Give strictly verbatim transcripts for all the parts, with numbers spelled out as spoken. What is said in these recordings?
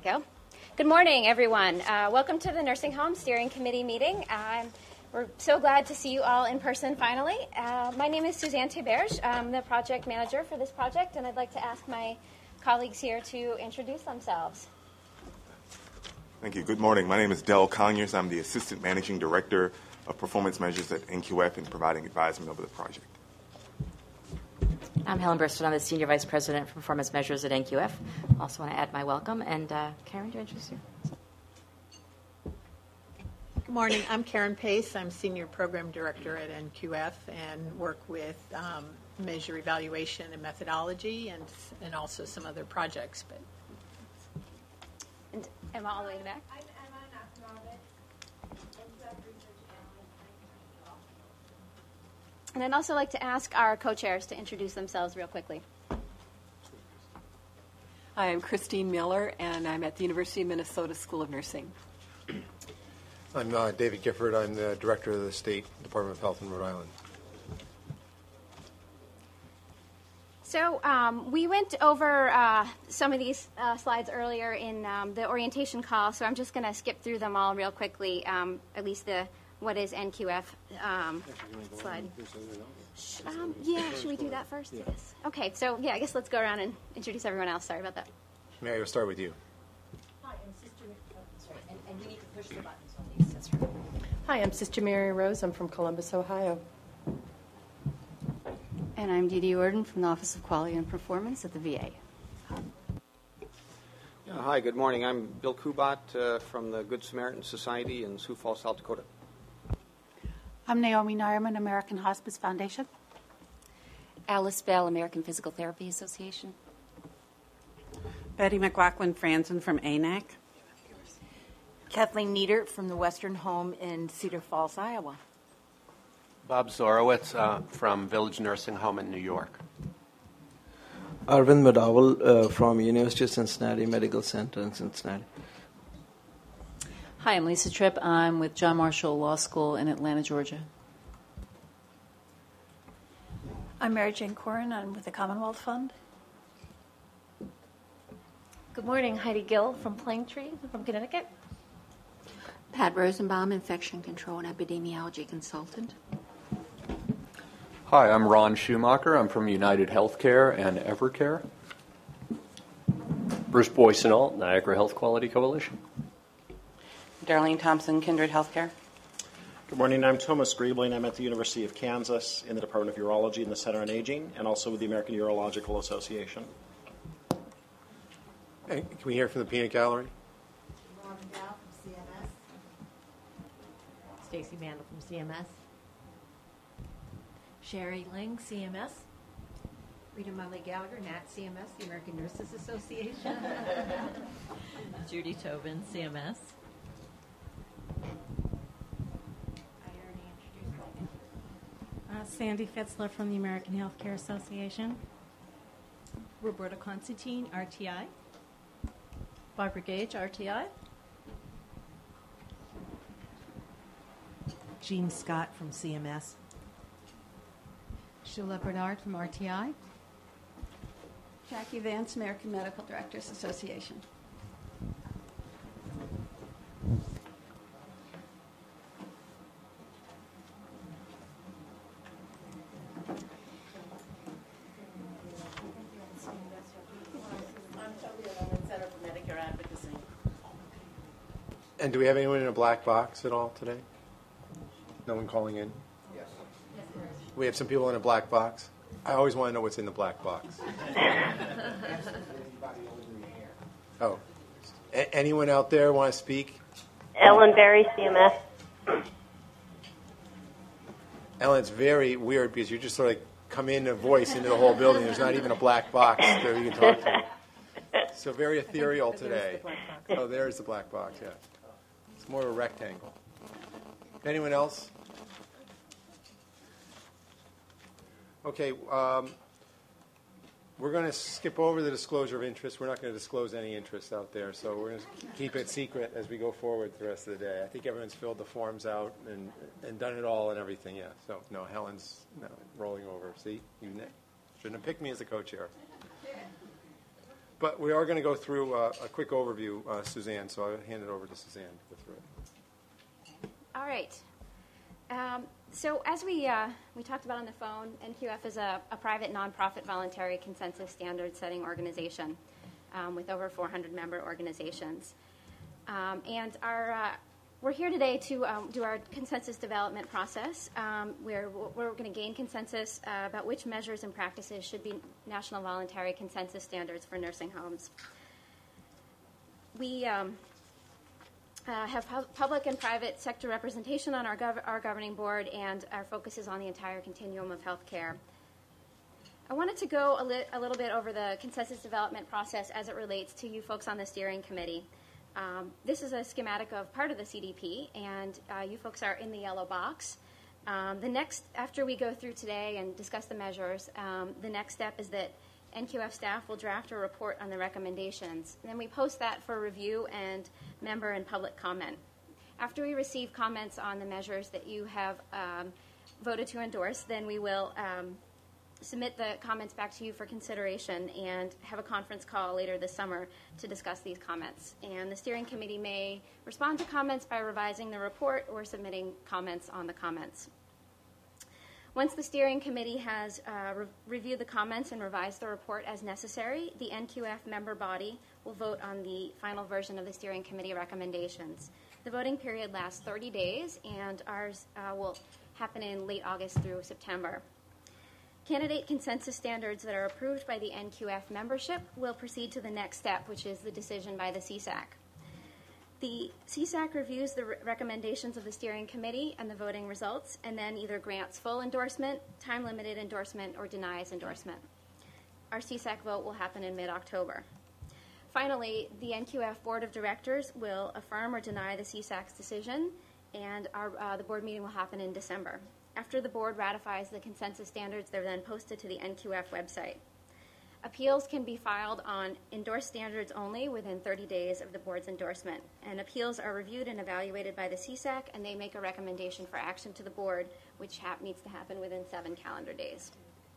go. Good morning, everyone. Uh, welcome to the Nursing Home Steering Committee meeting. Um, we're so glad to see you all in person finally. Uh, my name is Suzanne Theberge. I'm the project manager for this project, and I'd like to ask my colleagues here to introduce themselves. Thank you. Good morning. My name is Del Conyers. I'm the Assistant Managing Director of Performance Measures at N Q F and providing advisement over the project. I'm Helen Burston. I'm the Senior Vice President for Performance Measures at N Q F. Also want to add my welcome. And uh, Karen, do you introduce you? Good morning. I'm Karen Pace. I'm Senior Program Director at N Q F and work with um, measure evaluation and methodology and and also some other projects. But And Emma, all the way in the back. I'm Emma Nakhmanovich, N Q F Research Analyst. And I'd also like to ask our co-chairs to introduce themselves real quickly. Hi, I'm Christine Miller, and I'm at the University of Minnesota School of Nursing. I'm uh, David Gifford. I'm the Director of the State Department of Health in Rhode Island. So um, we went over uh, some of these uh, slides earlier in um, the orientation call, so I'm just going to skip through them all real quickly, um, at least the what is N Q F um, slide. Sh- um, yeah, should we do that first? Yeah. Yes. Okay, so yeah, I guess let's go around and introduce everyone else. Sorry about that. Mary, we'll start with you. Hi, I'm Sister. Oh, sorry, and, and you need to push the buttons on these. That's right. Hi, I'm Sister Mary Rose. I'm from Columbus, Ohio. And I'm Dee Dee Orden from the Office of Quality and Performance at the V A. Yeah, hi, good morning. I'm Bill Kubat uh, from the Good Samaritan Society in Sioux Falls, South Dakota. I'm Naomi Nairman, American Hospice Foundation. Alice Bell, American Physical Therapy Association. Betty McLaughlin Franzen from A N A C. Kathleen Nieder from the Western Home in Cedar Falls, Iowa. Bob Zorowitz uh, from Village Nursing Home in New York. Arvind Madawal uh, from University of Cincinnati Medical Center in Cincinnati. Hi, I'm Lisa Tripp. I'm with John Marshall Law School in Atlanta, Georgia. I'm Mary Jane Corin. I'm with the Commonwealth Fund. Good morning, Heidi Gill from Plaintree from Connecticut. Pat Rosenbaum, Infection Control and Epidemiology Consultant. Hi, I'm Ron Schumacher. I'm from United Healthcare and Evercare. Bruce Boysenall, Niagara Health Quality Coalition. Darlene Thompson, Kindred Healthcare. Good morning. I'm Thomas Griebling. I'm at the University of Kansas in the Department of Urology and the Center on Aging, and also with the American Urological Association. Hey, can we hear from the peanut gallery? Lauren Dow from C M S. Stacy Mandel from C M S. Sherry Ling, C M S. Rita Miley Gallagher, N A T C M S, the American Nurses Association. Judy Tobin, C M S. Uh, Sandy Fitzler from the American Healthcare Association. Roberta Constantine, R T I. Barbara Gage, R T I. Jean Scott from C M S. Sheila Bernard from R T I. Jackie Vance, American Medical Directors Association. And do we have anyone in a black box at all today? No one calling in? Yes. We have some people in a black box. I always want to know what's in the black box. Oh. A- anyone out there want to speak? Ellen Berry, C M S. Ellen, it's very weird because you just sort of come in a voice into the whole building. There's not even a black box there you can talk to. So very ethereal today. Oh, there's the black box, yeah. It's more of a rectangle. Anyone else? Okay, um, we're going to skip over the disclosure of interest. We're not going to disclose any interest out there, so we're going to keep it secret as we go forward the rest of the day. I think everyone's filled the forms out and, and done it all and everything, yeah. So, no, Helen's no, rolling over. See, you ne- shouldn't have picked me as a co-chair. But we are going to go through uh, a quick overview, uh, Suzanne, so I'll hand it over to Suzanne to go through it. All right. Um, so as we uh, we talked about on the phone, N Q F is a, a private nonprofit voluntary consensus standard setting organization um, with over four hundred member organizations. Um, and our uh, we're here today to um, do our consensus development process, um, where we're going to gain consensus uh, about which measures and practices should be national voluntary consensus standards for nursing homes. We um, uh, have pu- public and private sector representation on our, gov- our governing board, and our focus is on the entire continuum of healthcare. I wanted to go a, li- a little bit over the consensus development process as it relates to you folks on the steering committee. Um, this is a schematic of part of the C D P, and uh, you folks are in the yellow box. Um, the next, after we go through today and discuss the measures, um, the next step is that N Q F staff will draft a report on the recommendations. And then we post that for review and member and public comment. After we receive comments on the measures that you have um, voted to endorse, then we will um, submit the comments back to you for consideration and have a conference call later this summer to discuss these comments. And the steering committee may respond to comments by revising the report or submitting comments on the comments. Once the steering committee has uh, re- reviewed the comments and revised the report as necessary, the N Q F member body will vote on the final version of the steering committee recommendations. The voting period lasts thirty days, and ours uh, will happen in late August through September. Candidate consensus standards that are approved by the N Q F membership will proceed to the next step, which is the decision by the C SAC. The C SAC reviews the re- recommendations of the steering committee and the voting results, and then either grants full endorsement, time-limited endorsement, or denies endorsement. Our C SAC vote will happen in mid-October. Finally, the N Q F Board of Directors will affirm or deny the C SAC's decision, and our, uh, the board meeting will happen in December. After the board ratifies the consensus standards, they're then posted to the N Q F website. Appeals can be filed on endorsed standards only within thirty days of the board's endorsement. And appeals are reviewed and evaluated by the C SAC, and they make a recommendation for action to the board, which ha- needs to happen within seven calendar days.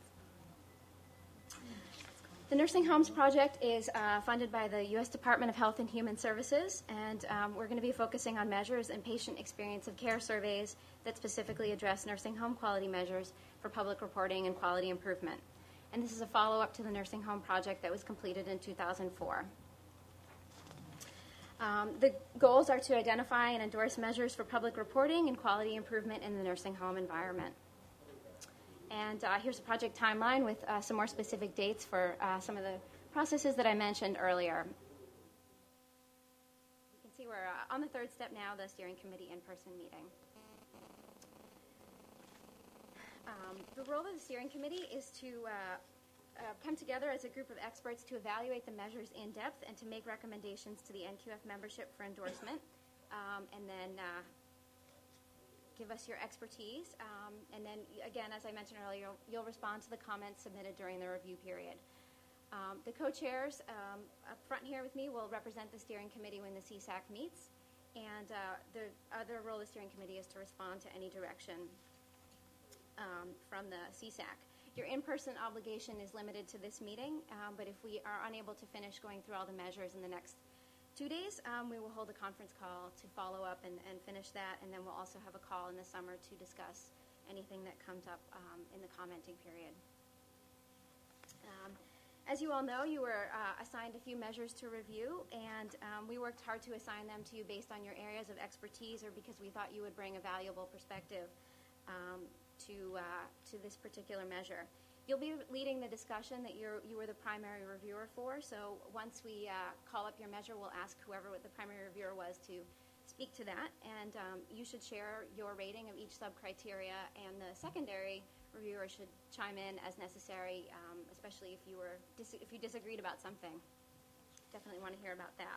The Nursing Homes Project is uh, funded by the U S Department of Health and Human Services, and um, we're going to be focusing on measures and patient experience of care surveys that specifically address nursing home quality measures for public reporting and quality improvement. And this is a follow-up to the Nursing Home Project that was completed in two thousand four. Um, the goals are to identify and endorse measures for public reporting and quality improvement in the nursing home environment. And uh, here's a project timeline with uh, some more specific dates for uh, some of the processes that I mentioned earlier. You can see we're uh, on the third step now, the steering committee in-person meeting. Um, the role of the steering committee is to uh, uh, come together as a group of experts to evaluate the measures in depth and to make recommendations to the N Q F membership for endorsement, um, and then uh, give us your expertise, um, and then, again, as I mentioned earlier, you'll, you'll respond to the comments submitted during the review period. Um, the co-chairs um, up front here with me will represent the steering committee when the C SAC meets, and uh, the other role of the steering committee is to respond to any direction um, from the C SAC. Your in-person obligation is limited to this meeting, um, but if we are unable to finish going through all the measures in the next two days, um, we will hold a conference call to follow up and, and finish that, and then we'll also have a call in the summer to discuss anything that comes up um, in the commenting period. Um, as you all know, you were uh, assigned a few measures to review, and um, we worked hard to assign them to you based on your areas of expertise or because we thought you would bring a valuable perspective um, to, uh, to this particular measure. You'll be leading the discussion that you're, you were the primary reviewer for, so once we uh, call up your measure, we'll ask whoever the primary reviewer was to speak to that, and um, you should share your rating of each sub-criteria, and the secondary reviewer should chime in as necessary, um, especially if you, were dis- if you disagreed about something. Definitely want to hear about that.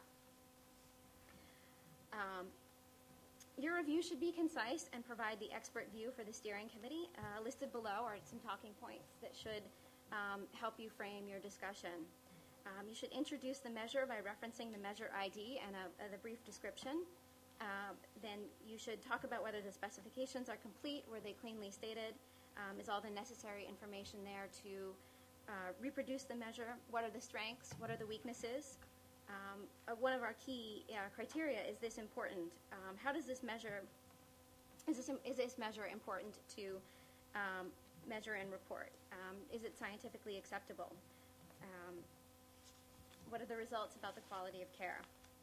Um, Your review should be concise and provide the expert view for the steering committee. Uh, listed below are some talking points that should um, help you frame your discussion. Um, you should introduce the measure by referencing the measure I D and a, a, the brief description. Uh, then you should talk about whether the specifications are complete, were they cleanly stated, um, is all the necessary information there to uh, reproduce the measure. What are the strengths? What are the weaknesses? Um, uh, one of our key uh, criteria is this important. Um, how does this measure, is this, is this measure important to um, measure and report? Um, is it scientifically acceptable? Um, what are the results about the quality of care?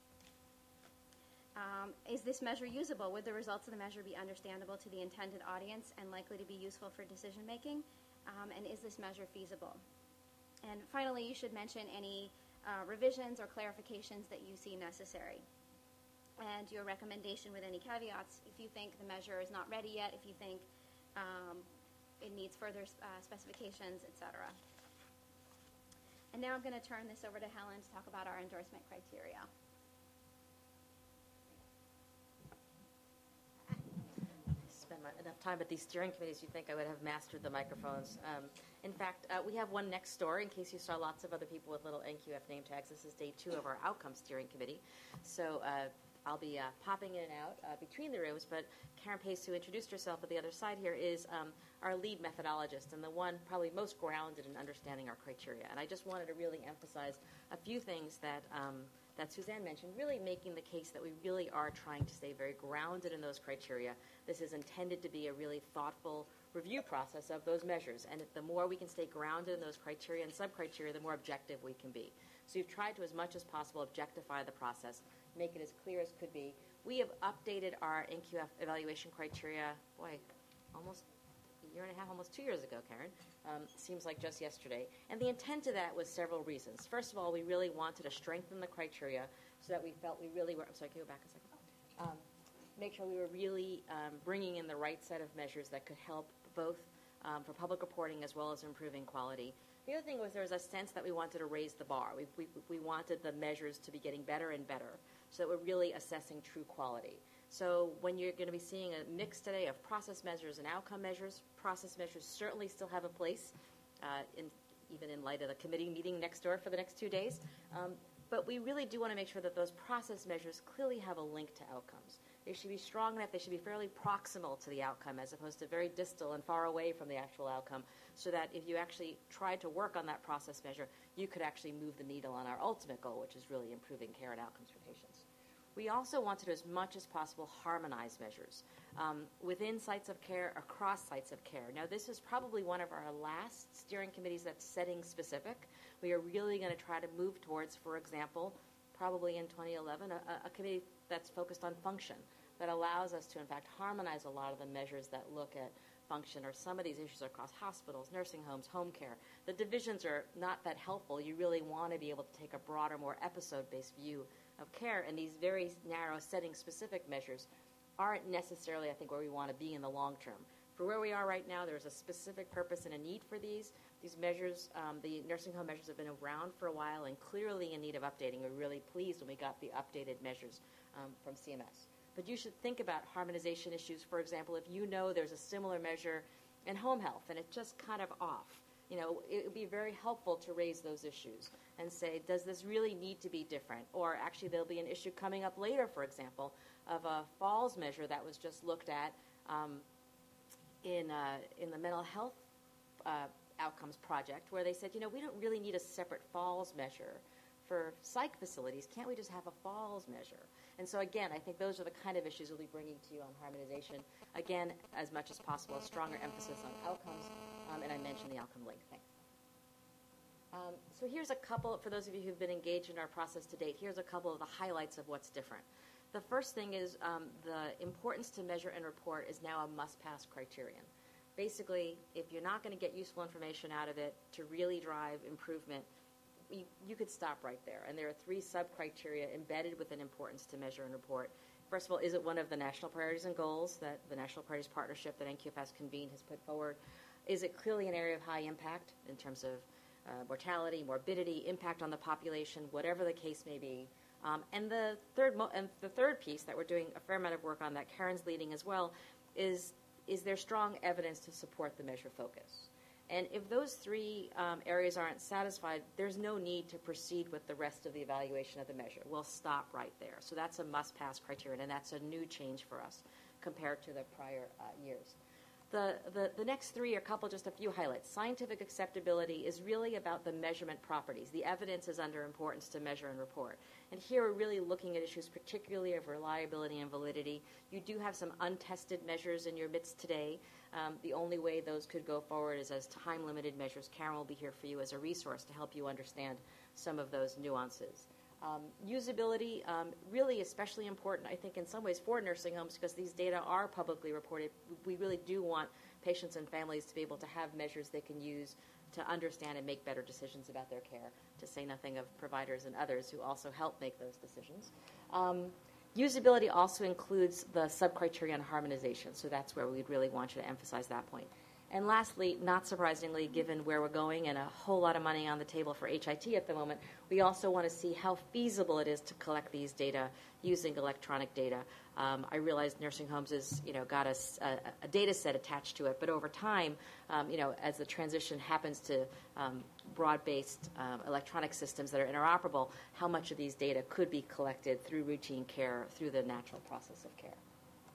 Um, is this measure usable? Would the results of the measure be understandable to the intended audience and likely to be useful for decision making? Um, and is this measure feasible? And finally, you should mention any uh, revisions or clarifications that you see necessary. And your recommendation with any caveats, if you think the measure is not ready yet, if you think um, it needs further uh, specifications, et cetera. And now I'm going to turn this over to Helen to talk about our endorsement criteria. Spend my, enough time at these steering committees, you'd think I would have mastered the microphones. Um, in fact, uh, we have one next door, in case you saw lots of other people with little N Q F name tags. This is day two of our outcome steering committee. So uh, I'll be uh, popping in and out uh, between the rooms, but Karen Pace, who introduced herself at the other side here, is um, our lead methodologist and the one probably most grounded in understanding our criteria. And I just wanted to really emphasize a few things that um, that Suzanne mentioned, really making the case that we really are trying to stay very grounded in those criteria. This is intended to be a really thoughtful review process of those measures, and the more we can stay grounded in those criteria and sub-criteria, the more objective we can be. So we've tried to, as much as possible, objectify the process, make it as clear as could be. We have updated our N Q F evaluation criteria, boy, almost a year and a half, almost two years ago, Karen. Um, seems like just yesterday. And the intent of that was several reasons. First of all, we really wanted to strengthen the criteria so that we felt we really were, I'm sorry, can you go back a second? Um, make sure we were really um, bringing in the right set of measures that could help both um, for public reporting as well as improving quality. The other thing was there was a sense that we wanted to raise the bar. We, we, we wanted the measures to be getting better and better so that we're really assessing true quality. So when you're going to be seeing a mix today of process measures and outcome measures, process measures certainly still have a place, uh, in, even in light of the committee meeting next door for the next two days. Um, but we really do want to make sure that those process measures clearly have a link to outcomes. They should be strong enough, they should be fairly proximal to the outcome as opposed to very distal and far away from the actual outcome, so that if you actually tried to work on that process measure, you could actually move the needle on our ultimate goal, which is really improving care and outcomes for patients. We also wanted, as much as possible, harmonize measures um, within sites of care, across sites of care. Now, this is probably one of our last steering committees that's setting specific. We are really going to try to move towards, for example, probably in twenty eleven, a, a committee that's focused on function, that allows us to, in fact, harmonize a lot of the measures that look at function, or some of these issues across hospitals, nursing homes, home care. The divisions are not that helpful. You really want to be able to take a broader, more episode-based view of care, and these very narrow setting-specific measures aren't necessarily, I think, where we want to be in the long term. For where we are right now, there's a specific purpose and a need for these. These measures, um, the nursing home measures, have been around for a while and clearly in need of updating. We're really pleased when we got the updated measures um, from C M S. But you should think about harmonization issues. For example, if you know there's a similar measure in home health and it's just kind of off, you know, it would be very helpful to raise those issues and say, does this really need to be different? Or actually there'll be an issue coming up later, for example, of a falls measure that was just looked at um, in, uh, in the mental health uh, outcomes project, where they said, you know, we don't really need a separate falls measure for psych facilities. Can't we just have a falls measure? And so, again, I think those are the kind of issues we'll be bringing to you on harmonization. Again, as much as possible, a stronger emphasis on outcomes, um, and I mentioned the outcome link thing. Um, so here's a couple, for those of you who've been engaged in our process to date, here's a couple of the highlights of what's different. The first thing is um, the importance to measure and report is now a must-pass criterion. Basically, if you're not going to get useful information out of it to really drive improvement, you, you could stop right there. And there are three sub-criteria embedded within importance to measure and report. First of all, is it one of the national priorities and goals that the National Priorities Partnership that N Q F has convened has put forward? Is it clearly an area of high impact in terms of uh, mortality, morbidity, impact on the population, whatever the case may be? Um, and the third mo- and the third piece that we're doing a fair amount of work on, that Karen's leading as well, is is there strong evidence to support the measure focus? And if those three um, areas aren't satisfied, there's no need to proceed with the rest of the evaluation of the measure. We'll stop right there. So that's a must-pass criterion, and that's a new change for us compared to the prior uh, years. the, the, the next three are a couple, just a few highlights. Scientific acceptability is really about the measurement properties. The evidence is under importance to measure and report. And here we're really looking at issues particularly of reliability and validity. You do have some untested measures in your midst today. Um, the only way those could go forward is as time-limited measures. Karen will be here for you as a resource to help you understand some of those nuances. Um, usability, um, really especially important, I think, in some ways for nursing homes because these data are publicly reported. We really do want patients and families to be able to have measures they can use to understand and make better decisions about their care, to say nothing of providers and others who also help make those decisions. Um, usability also includes the sub-criterion harmonization, so that's where we'd really want you to emphasize that point. And lastly, not surprisingly, given where we're going and a whole lot of money on the table for H I T at the moment, we also want to see how feasible it is to collect these data using electronic data. Um, I realize nursing homes has, you know, got a, a, a data set attached to it, but over time, um, you know, as the transition happens to um, broad-based um, electronic systems that are interoperable, how much of these data could be collected through routine care, through the natural process of care.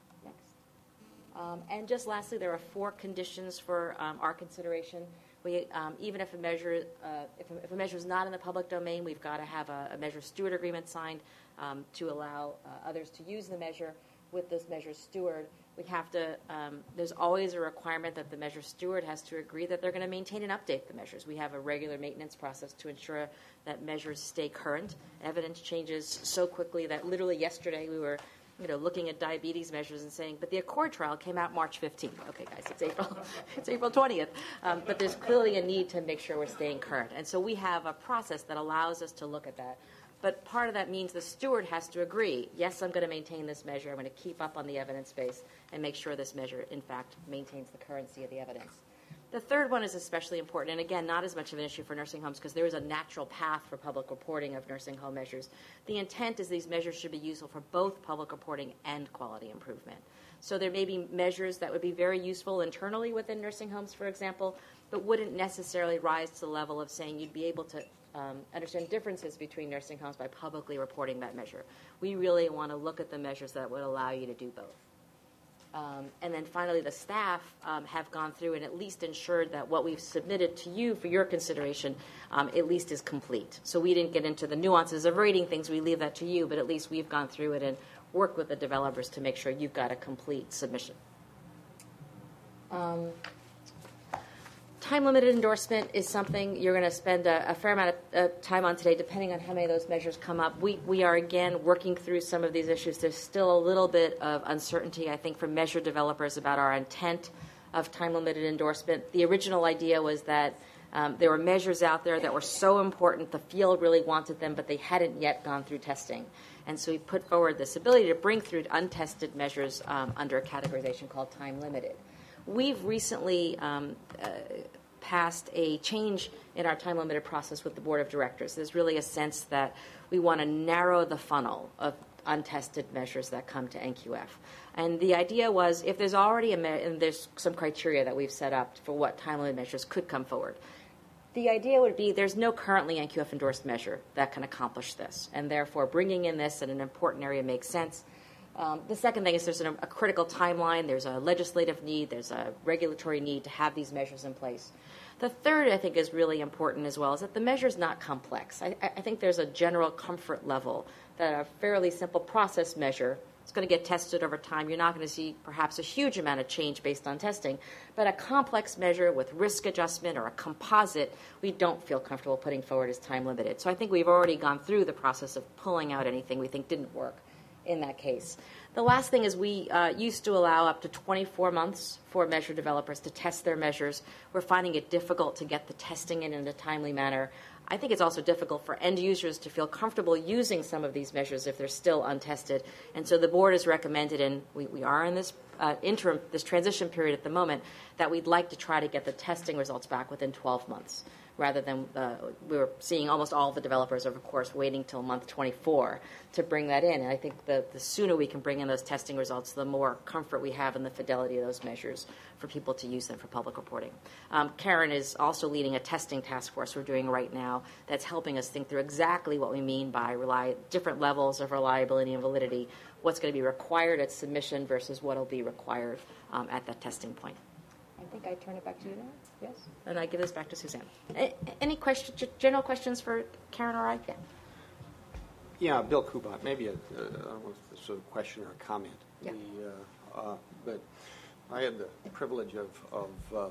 Um, and just lastly, there are four conditions for um, our consideration. We, um, even if a measure, uh, if, a, if a measure is not in the public domain, we've got to have a, a measure steward agreement signed um, to allow uh, others to use the measure. With this measure steward, we have to. Um, there's always a requirement that the measure steward has to agree that they're going to maintain and update the measures. We have a regular maintenance process to ensure that measures stay current. Evidence changes so quickly that literally yesterday we were. You know, looking at diabetes measures and saying, but the ACCORD trial came out March fifteenth. Okay, guys, it's April, it's April twentieth. Um, but there's clearly a need to make sure we're staying current. And so we have a process that allows us to look at that. But part of that means the steward has to agree, yes, I'm going to maintain this measure. I'm going to keep up on the evidence base and make sure this measure, in fact, maintains the currency of the evidence. The third one is especially important, and again, not as much of an issue for nursing homes because there is a natural path for public reporting of nursing home measures. The intent is these measures should be useful for both public reporting and quality improvement. So there may be measures that would be very useful internally within nursing homes, for example, but wouldn't necessarily rise to the level of saying you'd be able to um, understand differences between nursing homes by publicly reporting that measure. We really want to look at the measures that would allow you to do both. Um, and then finally, the staff um, have gone through and at least ensured that what we've submitted to you for your consideration um, at least is complete. So we didn't get into the nuances of rating things. We leave that to you, but at least we've gone through it and worked with the developers to make sure you've got a complete submission. Um, Time-limited endorsement is something you're going to spend a, a fair amount of uh, time on today, depending on how many of those measures come up. We, we are, again, working through some of these issues. There's still a little bit of uncertainty, I think, for measure developers about our intent of time-limited endorsement. The original idea was that um, there were measures out there that were so important, the field really wanted them, but they hadn't yet gone through testing. And so we put forward this ability to bring through untested measures um, under a categorization called time-limited. We've recently um, uh, passed a change in our time-limited process with the Board of Directors. There's really a sense that we want to narrow the funnel of untested measures that come to N Q F. And the idea was if there's already a me- and there's some criteria that we've set up for what time-limited measures could come forward. The idea would be there's no currently N Q F-endorsed measure that can accomplish this, and therefore bringing in this in an important area makes sense. Um, the second thing is there's an, a critical timeline, there's a legislative need, there's a regulatory need to have these measures in place. The third, I think, is really important as well, is that the measure is not complex. I, I think there's a general comfort level that a fairly simple process measure is going to get tested over time. You're not going to see perhaps a huge amount of change based on testing, but a complex measure with risk adjustment or a composite, we don't feel comfortable putting forward as time limited. So I think we've already gone through the process of pulling out anything we think didn't work in that case. The last thing is we uh, used to allow up to twenty-four months for measure developers to test their measures. We're finding it difficult to get the testing in in a timely manner. I think it's also difficult for end users to feel comfortable using some of these measures if they're still untested. And so the board has recommended, and we, we are in this uh, interim, this transition period at the moment, that we'd like to try to get the testing results back within twelve months. Rather than uh, we were seeing almost all the developers, of course, waiting till month twenty-four to bring that in. And I think the, the sooner we can bring in those testing results, the more comfort we have in the fidelity of those measures for people to use them for public reporting. Um, Karen is also leading a testing task force we're doing right now that's helping us think through exactly what we mean by rely, different levels of reliability and validity, what's going to be required at submission versus what will be required um, at that testing point. I think I turn it back to you now. Yes? And I give this back to Suzanne. A- any question, g- general questions for Karen or I? Yeah. Yeah, Bill Kubat, maybe a, a, I don't know if it's a question or a comment. Yeah. The, uh, uh, but I had the privilege of, of uh,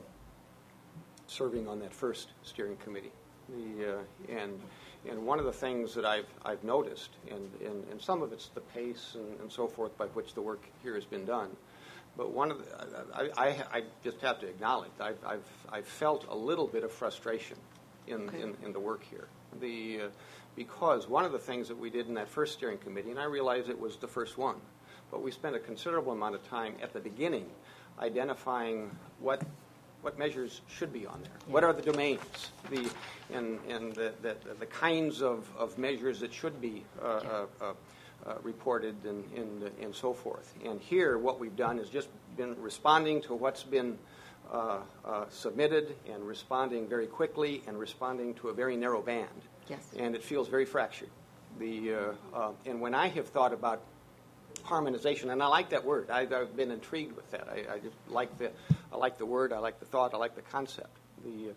serving on that first steering committee. The, uh, and and one of the things that I've I've noticed, and, and, and some of it's the pace and, and so forth by which the work here has been done, but one of the, I, I, I just have to acknowledge I've, I've I've felt a little bit of frustration in Okay. in, in the work here. The uh, because one of the things that we did in that first steering committee, and I realize it was the first one, but we spent a considerable amount of time at the beginning identifying what what measures should be on there. What are the domains, the and and the the, the kinds of, of measures that should be uh, uh, uh, uh, reported and, and and so forth. And here, what we've done is just been responding to what's been uh, uh, submitted and responding very quickly and responding to a very narrow band. Yes. And it feels very fractured. The uh, uh, and when I have thought about harmonization, and I like that word. I, I've been intrigued with that. I, I just like the, I like the word. I like the thought. I like the concept. The,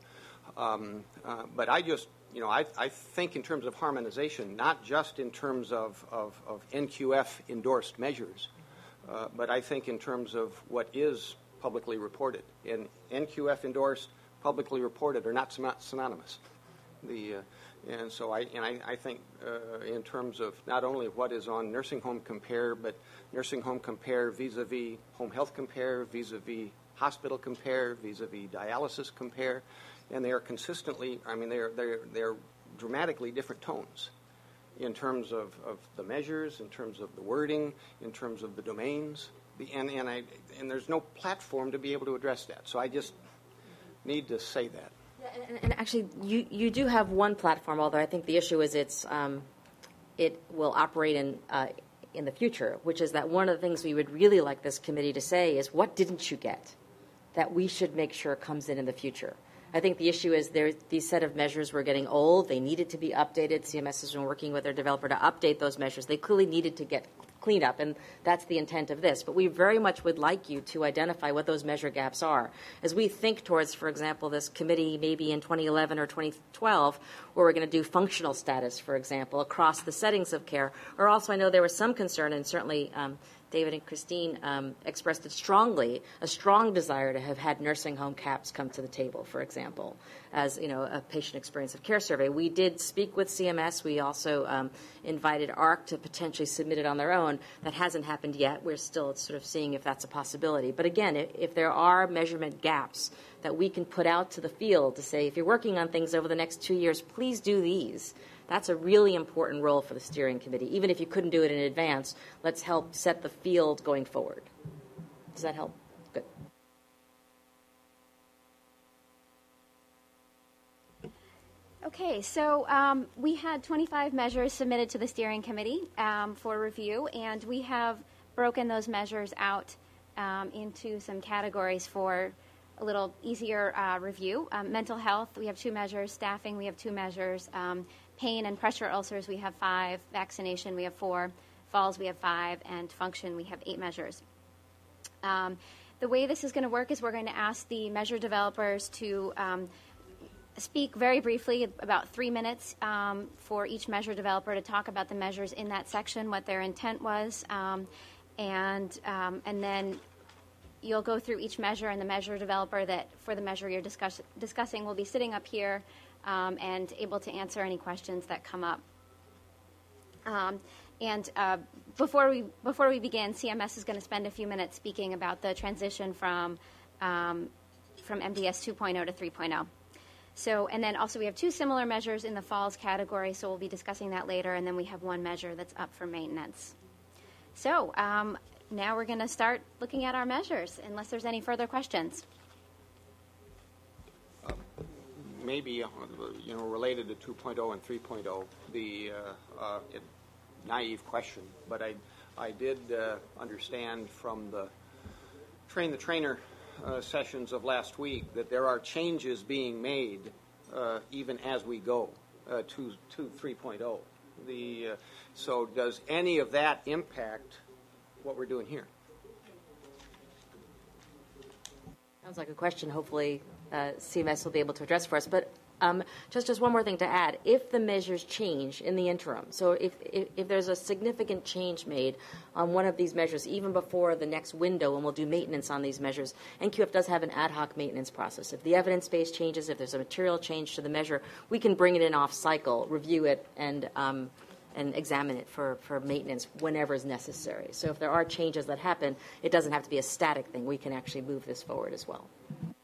um, uh, but I just, you know, I, I think in terms of harmonization, not just in terms of, of, of N Q F endorsed measures, uh, but I think in terms of what is publicly reported. And N Q F endorsed, publicly reported are not synonymous. The uh, And so I and I, I think uh, in terms of not only what is on Nursing Home Compare, but Nursing Home Compare vis-a-vis Home Health Compare, vis-a-vis Hospital Compare, vis-a-vis Dialysis Compare, and they are consistently, I mean, they're they're they're dramatically different tones in terms of, of the measures, in terms of the wording, in terms of the domains, the, and and I and there's no platform to be able to address that. So I just need to say that. Yeah, and, and actually, you, you do have one platform, although I think the issue is it's um, it will operate in uh, in the future, which is that one of the things we would really like this committee to say is, what didn't you get that we should make sure comes in in the future? I think the issue is there, these set of measures were getting old. They needed to be updated. C M S has been working with their developer to update those measures. They clearly needed to get cleaned up, and that's the intent of this. But we very much would like you to identify what those measure gaps are. As we think towards, for example, this committee maybe in twenty eleven or twenty twelve, where we're going to do functional status, for example, across the settings of care, or also I know there was some concern, and certainly um, David and Christine um, expressed it strongly, a strong desire to have had nursing home caps come to the table, for example, as you know, a patient experience of care survey. We did speak with C M S. We also um, invited A R C to potentially submit it on their own. That hasn't happened yet. We're still sort of seeing if that's a possibility. But again, if, if there are measurement gaps that we can put out to the field to say, if you're working on things over the next two years, please do these. That's a really important role for the steering committee. Even if you couldn't do it in advance, let's help set the field going forward. Does that help? Good. Okay, so um, we had twenty-five measures submitted to the steering committee um, for review, and we have broken those measures out um, into some categories for a little easier uh, review. Um, mental health, we have two measures. Staffing, we have two measures. Um, pain and pressure ulcers, we have five. Vaccination, we have four. Falls, we have five. And function, we have eight measures. Um, the way this is going to work is we're going to ask the measure developers to um, speak very briefly, about three minutes um, for each measure developer to talk about the measures in that section, what their intent was, um, and um, and then you'll go through each measure, and the measure developer that for the measure you're discuss- discussing will be sitting up here um, and able to answer any questions that come up. Um, and uh, before we before we begin, C M S is going to spend a few minutes speaking about the transition from um, from M D S two point oh to three point oh. So, and then also we have two similar measures in the falls category, so we'll be discussing that later, and then we have one measure that's up for maintenance. So, um, now we're going to start looking at our measures, unless there's any further questions. Uh, maybe, uh, you know, related to two point oh and three point oh, the uh, uh, it, naive question, but I, I did uh, understand from the train the trainer Uh, sessions of last week that there are changes being made uh, even as we go uh, to to three point oh. The uh, so does any of that impact what we're doing here? Sounds like a question. Hopefully, uh, C M S will be able to address for us. But um, just just one more thing to add: if the measures change in the interim, so if, if if there's a significant change made on one of these measures, even before the next window, when we'll do maintenance on these measures, N Q F does have an ad hoc maintenance process. If the evidence base changes, if there's a material change to the measure, we can bring it in off cycle, review it, and um, and examine it for, for maintenance whenever is necessary. So if there are changes that happen, it doesn't have to be a static thing. We can actually move this forward as well.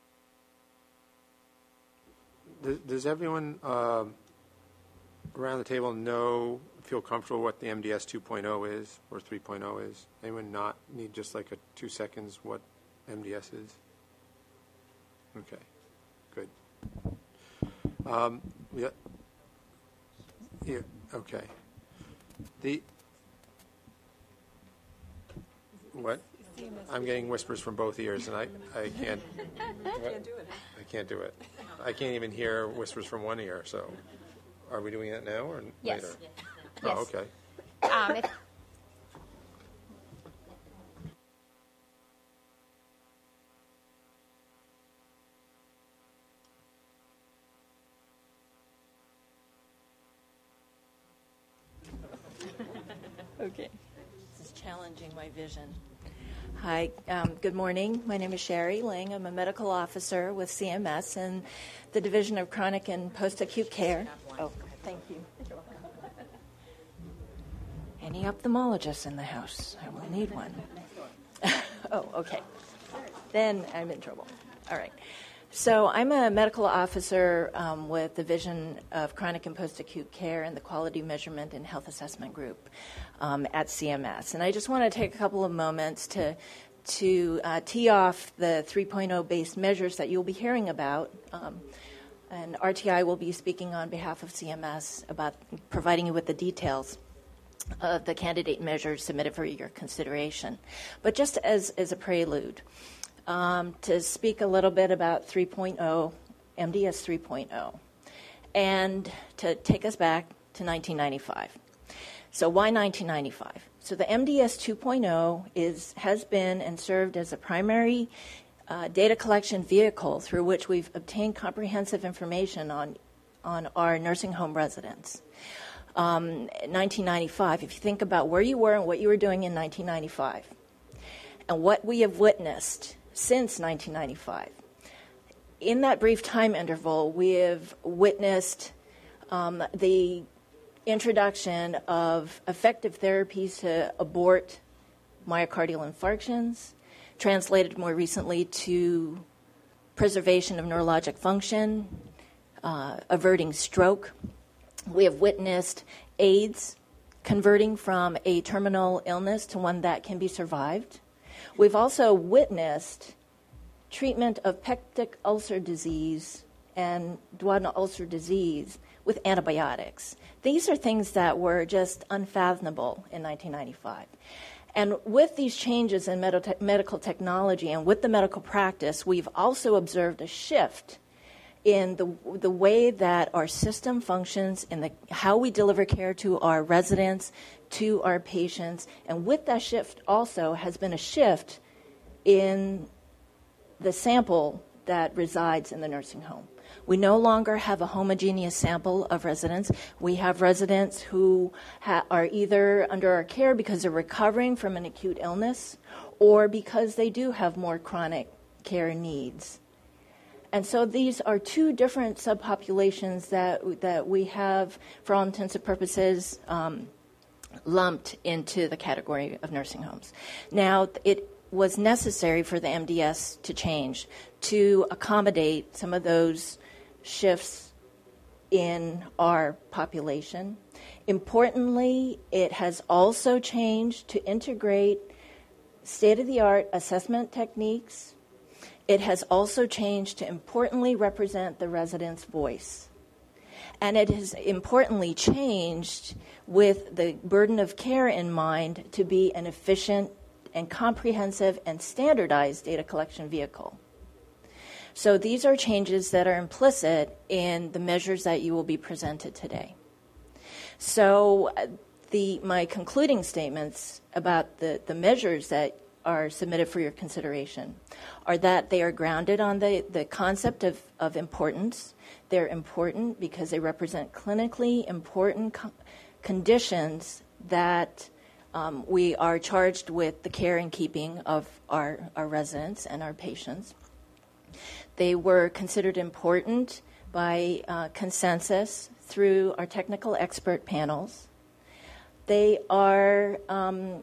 Does, does everyone uh, around the table know, feel comfortable what the M D S two point oh is or three point oh is? Anyone not need just like a two seconds what M D S is? Okay, good. Um, yeah. Yeah, okay. The what? I'm getting whispers from both ears, and I, I can't. I can't do it. I can't do it. I can't even hear whispers from one ear. So, are we doing that now or Yes. later? Yes. Oh, okay. Um, if, Okay. This is challenging my vision. Hi, um, good morning. My name is Sherry Ling. I'm a medical officer with C M S in the Division of Chronic and Post-Acute Care. Oh, thank you. Any ophthalmologists in the house? I will need one. Oh, okay. Then I'm in trouble. All right. So I'm a medical officer um, with the Division of Chronic and Post-Acute Care and the Quality Measurement and Health Assessment Group um, at C M S. And I just want to take a couple of moments to to uh, tee off the three point oh based measures that you'll be hearing about. Um, and R T I will be speaking on behalf of C M S about providing you with the details of the candidate measures submitted for your consideration. But just as, as a prelude, Um, to speak a little bit about three point oh, M D S three point oh, and to take us back to nineteen ninety-five. So why nineteen ninety-five? So the M D S two point oh is, has been and served as a primary uh, data collection vehicle through which we've obtained comprehensive information on, on our nursing home residents. Um, nineteen ninety-five, if you think about where you were and what you were doing in nineteen ninety-five, and what we have witnessed since nineteen ninety-five. In that brief time interval, we have witnessed um, the introduction of effective therapies to abort myocardial infarctions, translated more recently to preservation of neurologic function, uh, averting stroke. We have witnessed AIDS converting from a terminal illness to one that can be survived. We've also witnessed treatment of peptic ulcer disease and duodenal ulcer disease with antibiotics. These are things that were just unfathomable in nineteen ninety-five. And with these changes in med- medical technology and with the medical practice, we've also observed a shift in the the way that our system functions, in the how we deliver care to our residents, to our patients. And with that shift also has been a shift in the sample that resides in the nursing home. We no longer have a homogeneous sample of residents. We have residents who ha- are either under our care because they're recovering from an acute illness or because they do have more chronic care needs. And so these are two different subpopulations that that we have, for all intents and purposes, um, lumped into the category of nursing homes. Now, it was necessary for the M D S to change to accommodate some of those shifts in our population. Importantly, it has also changed to integrate state-of-the-art assessment techniques. It has also changed to importantly represent the resident's voice. And it has importantly changed with the burden of care in mind to be an efficient and comprehensive and standardized data collection vehicle. So these are changes that are implicit in the measures that you will be presented today. So the my concluding statements about the, the measures that are submitted for your consideration are that they are grounded on the, the concept of, of importance. They're important because they represent clinically important co- conditions that um, we are charged with the care and keeping of our, our residents and our patients. They were considered important by uh, consensus through our technical expert panels. They are um,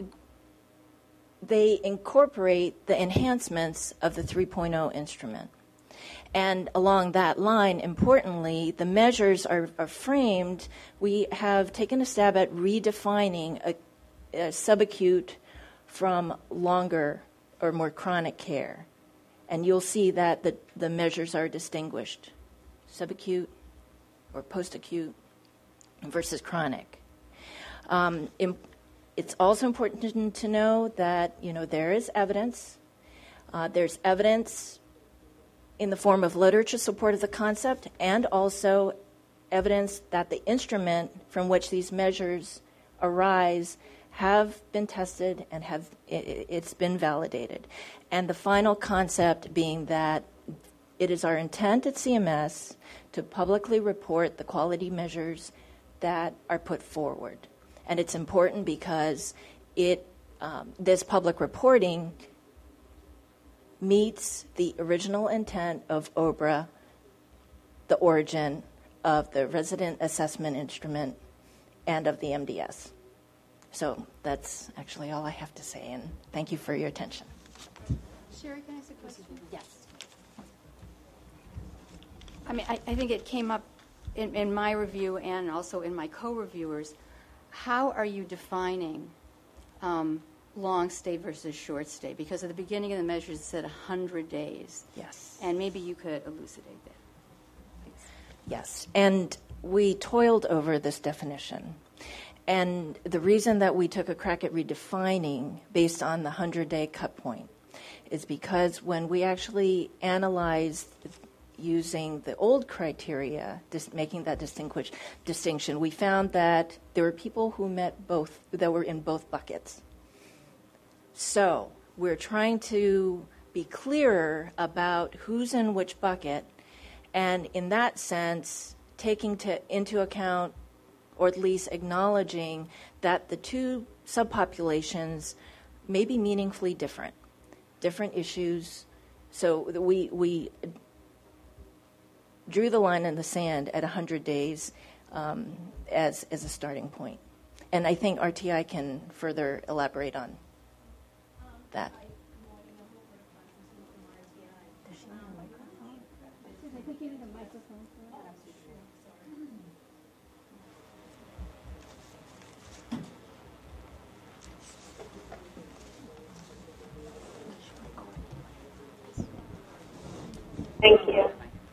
they incorporate the enhancements of the three point oh instrument. And along that line, importantly, the measures are, are framed. We have taken a stab at redefining a, a subacute from longer or more chronic care. And you'll see that the, the measures are distinguished. Subacute or post-acute versus chronic. Um, im- it's also important to know that, you know, there is evidence. Uh, there's evidence in the form of literature support of the concept, and also evidence that the instrument from which these measures arise have been tested and have it, it's been validated. And the final concept being that it is our intent at C M S to publicly report the quality measures that are put forward. And it's important because it um, this public reporting meets the original intent of O B R A, the origin of the resident assessment instrument, and of the M D S. So that's actually all I have to say, and thank you for your attention. Sherry, can I ask a question? Yes. I mean, I, I think it came up in, in my review and also in my co-reviewers. How are you defining um, long stay versus short stay? Because at the beginning of the measures it said one hundred days. Yes. And maybe you could elucidate that. Thanks. Yes. And we toiled over this definition. And the reason that we took a crack at redefining based on the one hundred-day cut point is because when we actually analyzed using the old criteria, dis- making that distinguish, distinction, we found that there were people who met both, that were in both buckets. So we're trying to be clearer about who's in which bucket, and in that sense, taking to, into account, or at least acknowledging that the two subpopulations may be meaningfully different, different issues. So we we drew the line in the sand at one hundred days um, as as a starting point. And I think R T I can further elaborate on that. Thank you.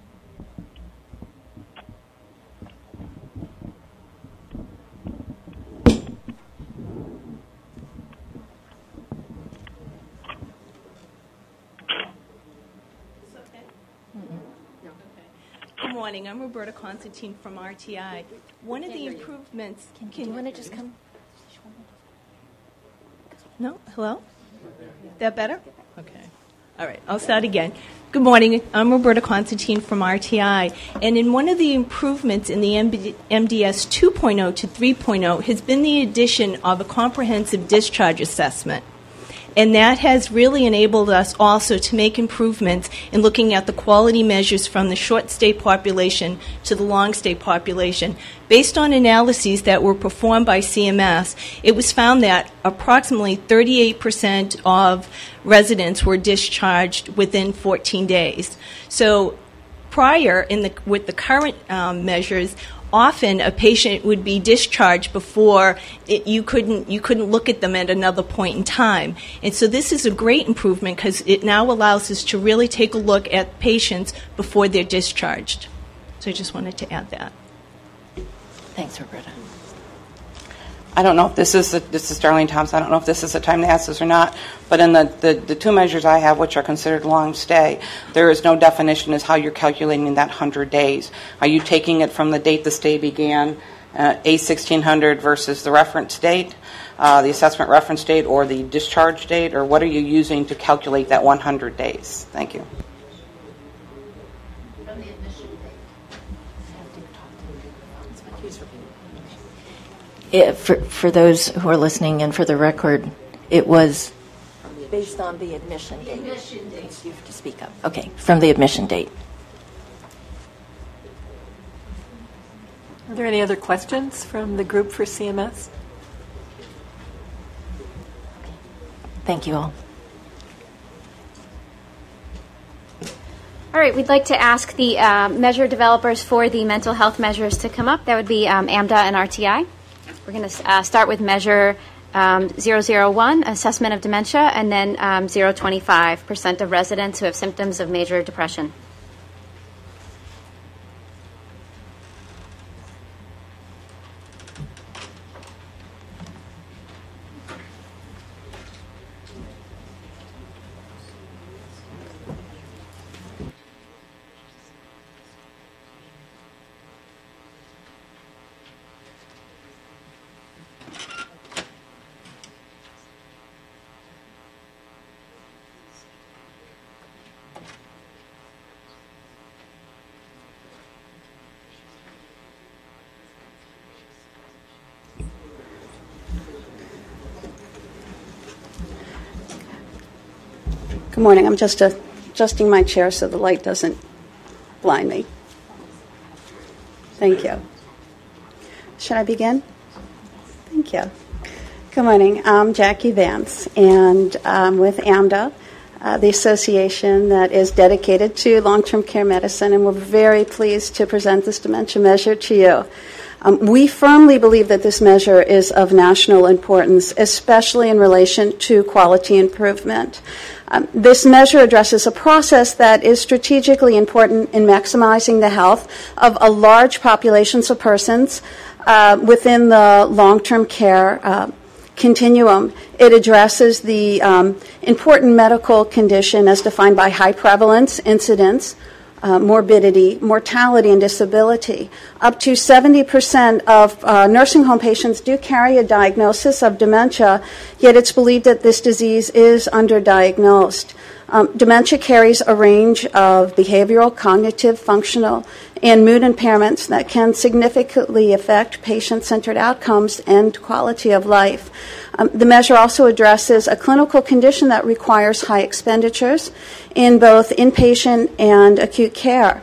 Good morning. I'm Roberta Constantine from R T I. One of the improvements. Can, can you want to just come? No? Hello? That better? Okay. All right. I'll start again. Good morning. I'm Roberta Constantine from R T I. And in one of the improvements in the M D S two point oh to three point oh has been the addition of a comprehensive discharge assessment. And that has really enabled us also to make improvements in looking at the quality measures from the short stay population to the long stay population. Based on analyses that were performed by C M S, it was found that approximately thirty-eight percent of residents were discharged within fourteen days. So prior, in the, with the current um, measures, often a patient would be discharged before it, you couldn't you couldn't look at them at another point in time. And so this is a great improvement because it now allows us to really take a look at patients before they're discharged. So I just wanted to add that. Thanks, Roberta. I don't know if this is, a, this is Darlene Thompson, I don't know if this is the time to ask this or not, but in the, the, the two measures I have, which are considered long stay, there is no definition as how you're calculating that one hundred days. Are you taking it from the date the stay began, uh, A sixteen hundred versus the reference date? uh, the assessment reference date or the discharge date, or what are you using to calculate that one hundred days? Thank you. It, for, for those who are listening and for the record, it was Based on the admission date. Admission date. You have to speak up. Okay, from the admission date. Are there any other questions from the group for C M S? Thank you all. All right, we'd like to ask the uh, measure developers for the mental health measures to come up. That would be um, AMDA and R T I. We're going to uh, start with measure um, zero zero one, assessment of dementia, and then um, zero point two five percent of residents who have symptoms of major depression. Good morning. I'm just adjusting my chair so the light doesn't blind me. Thank you. Should I begin? Thank you. Good morning. I'm Jackie Vance, and I'm with AMDA, uh, the association that is dedicated to long-term care medicine, and we're very pleased to present this dementia measure to you. Um, we firmly believe that this measure is of national importance, especially in relation to quality improvement. Um, this measure addresses a process that is strategically important in maximizing the health of a large populations of persons uh, within the long-term care uh, continuum. It addresses the um, important medical condition as defined by high prevalence, incidence, Uh, morbidity, mortality, and disability. Up to seventy percent of uh, nursing home patients do carry a diagnosis of dementia, yet it's believed that this disease is underdiagnosed. Um, dementia carries a range of behavioral, cognitive, functional, and mood impairments that can significantly affect patient-centered outcomes and quality of life. Um, the measure also addresses a clinical condition that requires high expenditures in both inpatient and acute care.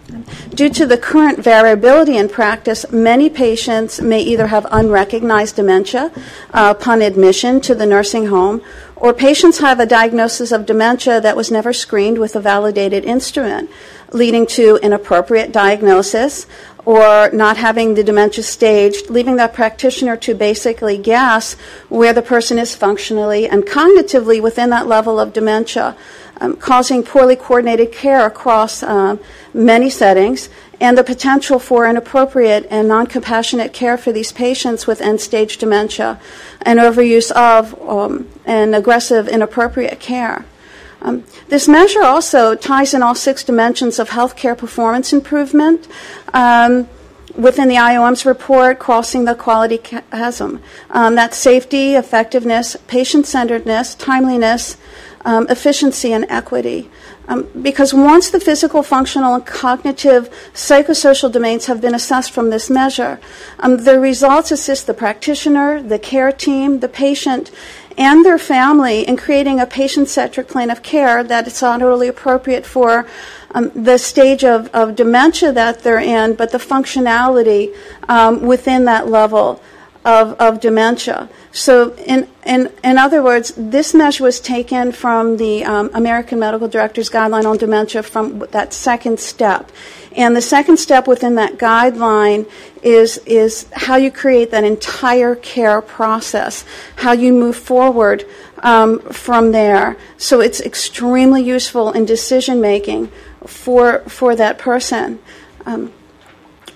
Due to the current variability in practice, many patients may either have unrecognized dementia uh, upon admission to the nursing home, or patients have a diagnosis of dementia that was never screened with a validated instrument, leading to inappropriate diagnosis or not having the dementia staged, leaving that practitioner to basically guess where the person is functionally and cognitively within that level of dementia, um, causing poorly coordinated care across um, many settings, and the potential for inappropriate and non-compassionate care for these patients with end-stage dementia and overuse of um, and aggressive, inappropriate care. Um, this measure also ties in all six dimensions of healthcare performance improvement um, within the I O M's report, Crossing the Quality Chasm. Um, that's safety, effectiveness, patient-centeredness, timeliness, um, efficiency, and equity. Um, because once the physical, functional, and cognitive psychosocial domains have been assessed from this measure, um, the results assist the practitioner, the care team, the patient, and their family in creating a patient-centric plan of care that is not only appropriate for um, the stage of, of dementia that they're in, but the functionality um, within that level of, of dementia. So in, in, in other words, this measure was taken from the um, American Medical Directors Guideline on Dementia from that second step. And the second step within that guideline is, is how you create that entire care process, how you move forward um, from there. So it's extremely useful in decision making for, for that person. Um,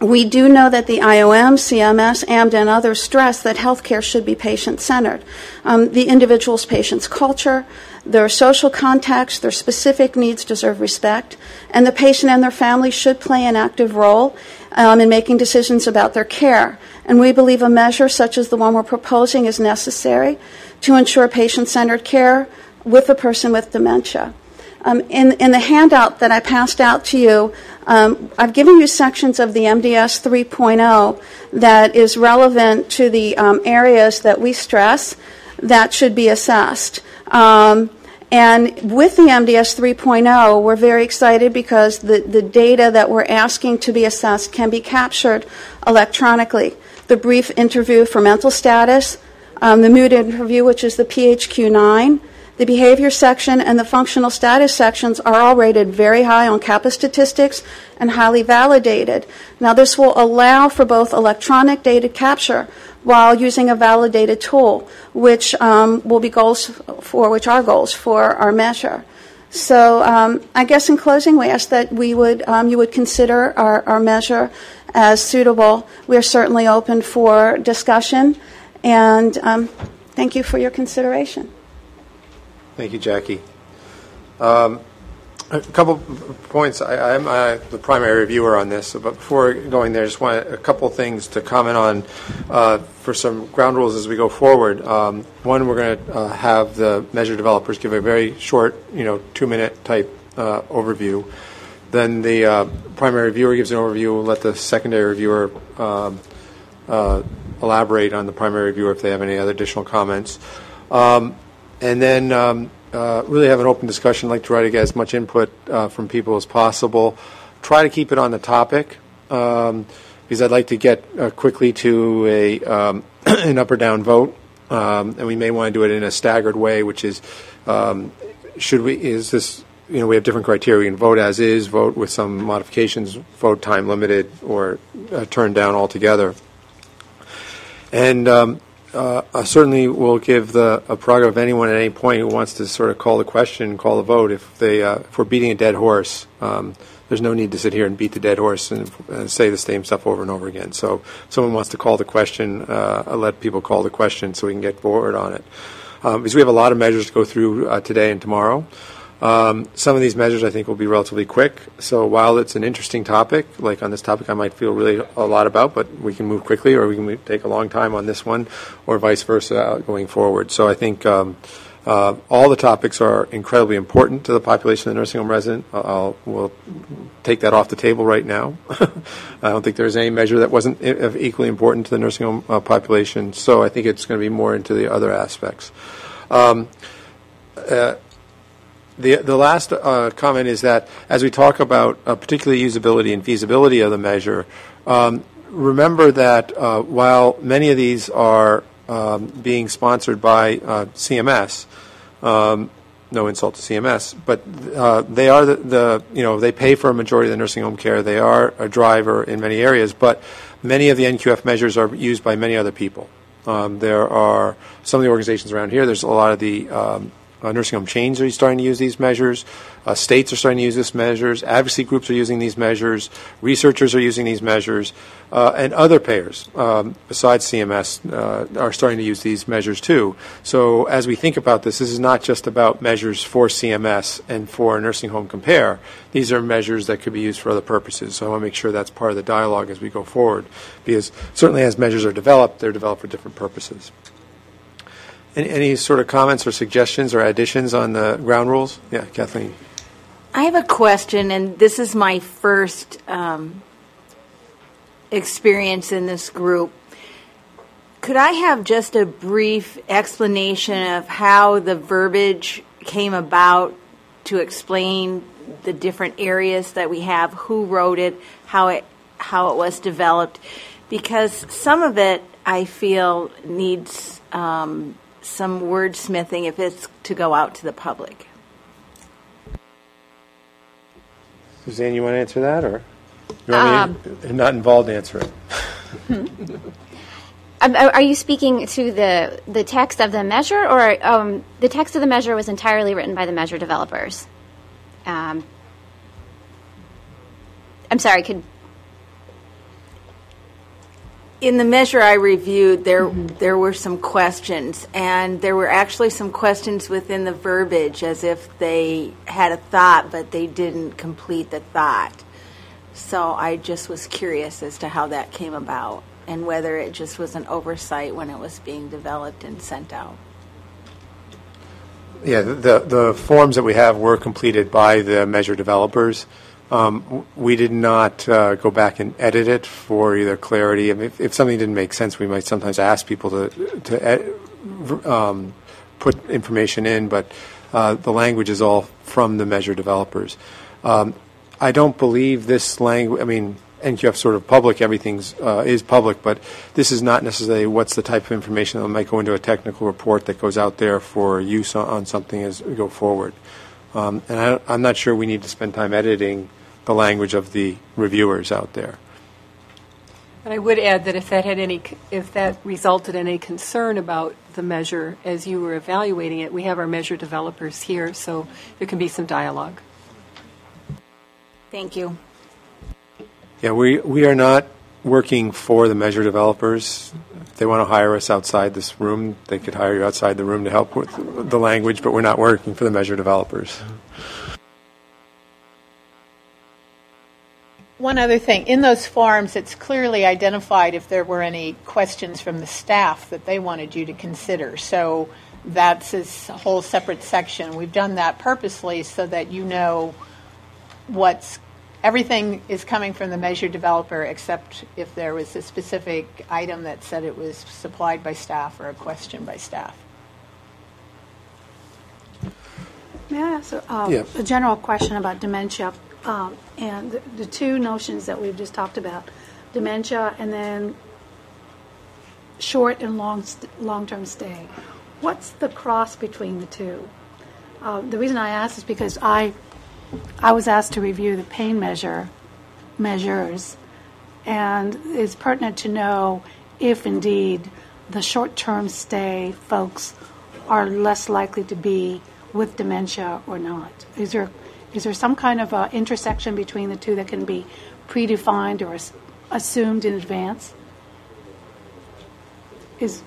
We do know that the I O M, C M S, A M D, and others stress that healthcare should be patient-centered. Um, the individual's patient's culture, their social context, their specific needs deserve respect, and the patient and their family should play an active role um, in making decisions about their care. And we believe a measure such as the one we're proposing is necessary to ensure patient-centered care with a person with dementia. Um, in, in the handout that I passed out to you, um, I've given you sections of the M D S three point oh that is relevant to the um, areas that we stress that should be assessed. Um, and with the M D S three point oh, we're very excited because the, the data that we're asking to be assessed can be captured electronically. The brief interview for mental status, um, the mood interview, which is the P H Q nine, the behavior section and the functional status sections are all rated very high on CAPA statistics and highly validated. Now, this will allow for both electronic data capture while using a validated tool, which um, will be goals for, which are goals for our measure. So um, I guess in closing, we ask that we would, um, you would consider our, our measure as suitable. We are certainly open for discussion, and um, thank you for your consideration. Thank you, Jackie. Um, a couple points. I, I'm uh, the primary reviewer on this, but before going there, I just want a couple things to comment on uh, for some ground rules as we go forward. Um, one, we're going to uh, have the measure developers give a very short, you know, two-minute type uh, overview. Then the uh, primary reviewer gives an overview. We'll let the secondary reviewer um, uh, elaborate on the primary reviewer if they have any other additional comments. Um, And then um, uh, really have an open discussion. I'd like to try to get as much input uh, from people as possible. Try to keep it on the topic um, because I'd like to get uh, quickly to a um, an up or down vote, um, and we may want to do it in a staggered way, which is um, should we is this you know we have different criteria. We can vote as is, vote with some modifications, vote time limited, or uh, turn down altogether. And um, Uh, I certainly will give the a prerogative of anyone at any point who wants to sort of call the question, call the vote. If they, uh, if we're beating a dead horse, um, there's no need to sit here and beat the dead horse and, and say the same stuff over and over again. So, if someone wants to call the question, uh, I'll let people call the question so we can get forward on it. Um, because we have a lot of measures to go through uh, today and tomorrow. Um, some of these measures I think will be relatively quick. So while it's an interesting topic, like on this topic I might feel really a lot about, but we can move quickly or we can take a long time on this one or vice versa going forward. So I think um, uh, all the topics are incredibly important to the population of the nursing home resident. I'll, we'll take that off the table right now. I don't think there's any measure that wasn't equally important to the nursing home uh, population. So I think it's going to be more into the other aspects. Um, uh, The, the last uh, comment is that as we talk about uh, particularly usability and feasibility of the measure, um, remember that uh, while many of these are um, being sponsored by uh, C M S, um, no insult to C M S, but uh, they are the, the, you know, they pay for a majority of the nursing home care. They are a driver in many areas, but many of the N Q F measures are used by many other people. Um, there are some of the organizations around here. There's a lot of the um, Uh, nursing home chains are starting to use these measures. Uh, states are starting to use these measures. Advocacy groups are using these measures. Researchers are using these measures. Uh, and other payers, um, besides C M S, uh, are starting to use these measures too. So as we think about this, this is not just about measures for C M S and for Nursing Home Compare. These are measures that could be used for other purposes. So I want to make sure that's part of the dialogue as we go forward. Because certainly as measures are developed, they're developed for different purposes. Any, any sort of comments or suggestions or additions on the ground rules? Yeah, Kathleen. I have a question, and this is my first um, experience in this group. Could I have just a brief explanation of how the verbiage came about to explain the different areas that we have, who wrote it, how it, how it was developed? Because some of it, I feel, needs Um, some wordsmithing if it's to go out to the public. Suzanne, you want to answer that, or you want um, me to, not involved to answer it? Are you speaking to the the text of the measure, or um, the text of the measure was entirely written by the measure developers? Um, I'm sorry. Could in the measure I reviewed, there there were some questions, and there were actually some questions within the verbiage as if they had a thought, but they didn't complete the thought. So I just was curious as to how that came about and whether it just was an oversight when it was being developed and sent out. Yeah, the the forms that we have were completed by the measure developers. Um, we did not uh, go back and edit it for either clarity. I mean, if, if something didn't make sense, we might sometimes ask people to to ed, um, put information in, but uh, the language is all from the measure developers. Um, I don't believe this language. I mean, N Q F sort of public, everything's uh, is public, but this is not necessarily what's the type of information that might go into a technical report that goes out there for use on, on something as we go forward. Um, and I, I'm not sure we need to spend time editing the language of the reviewers out there. And I would add that if that had any, if that resulted in a concern about the measure as you were evaluating it, we have our measure developers here, so there can be some dialogue. Thank you. Yeah, we we are not working for the measure developers. If they want to hire us outside this room, they could hire you outside the room to help with the language, but we're not working for the measure developers. One other thing, in those forms, it's clearly identified if there were any questions from the staff that they wanted you to consider. So that's a whole separate section. We've done that purposely so that you know what's, everything is coming from the measure developer except if there was a specific item that said it was supplied by staff or a question by staff. May I ask a, uh, Yeah. a general question about dementia? Um, and the, the two notions that we've just talked about, dementia and then short and long st- long-term stay. What's the cross between the two? Uh, the reason I ask is because I I was asked to review the pain measure measures, and it's pertinent to know if indeed the short-term stay folks are less likely to be with dementia or not. Is there Is there some kind of uh, intersection between the two that can be predefined or as- assumed in advance? Is